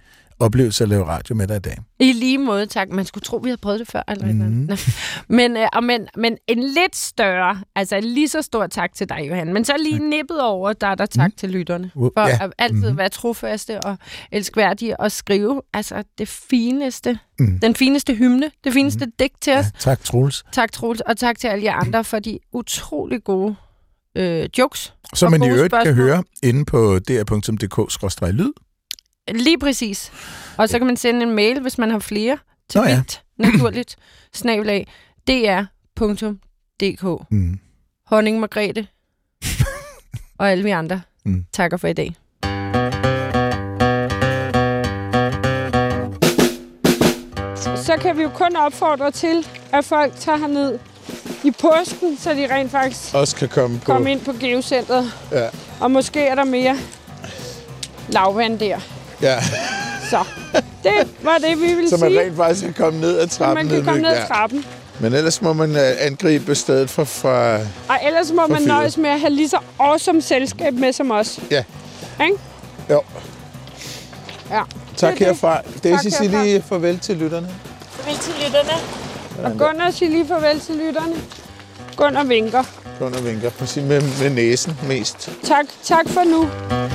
oplevelse at lave radio med dig i dag. I lige måde, tak. Man skulle tro, vi havde prøvet det før. Eller men en lidt større, altså en lige så stor tak til dig, Johan. Men så lige nippet over, der er der tak til lytterne. For at altid være trofaste og elskværdige og skrive altså det fineste, den fineste hymne, det fineste digt til os. Tak, Troels. Tak, Troels. Og tak til alle jer andre for de utrolig gode jokes. Som man i øvrigt kan høre inde på dr.dk/lyd. Lige præcis. Og så kan man sende en mail, hvis man har flere, til naturligt, @dr.dk. Honning Margrethe og alle vi andre takker for i dag. Så kan vi jo kun opfordre til, at folk tager herned i påsken, så de rent faktisk også kan komme ind på Geocentret. Ja. Og måske er der mere lavvand der. Ja. Så det var det, vi ville sige. Så man rent faktisk kan komme ned ad trappen. Man kan komme ned ad trappen. Men ellers må man angribe stedet fra og ellers må man nøjes med at have lige så awesome selskab med som os. Ja. Ikke? Jo. Ja. Tak herfra. Daisy, sig lige farvel til lytterne. Farvel til lytterne. Og Gunnar siger lige farvel til lytterne. Gunnar vinker. Gunnar vinker. Præcis med næsen mest. Tak for nu.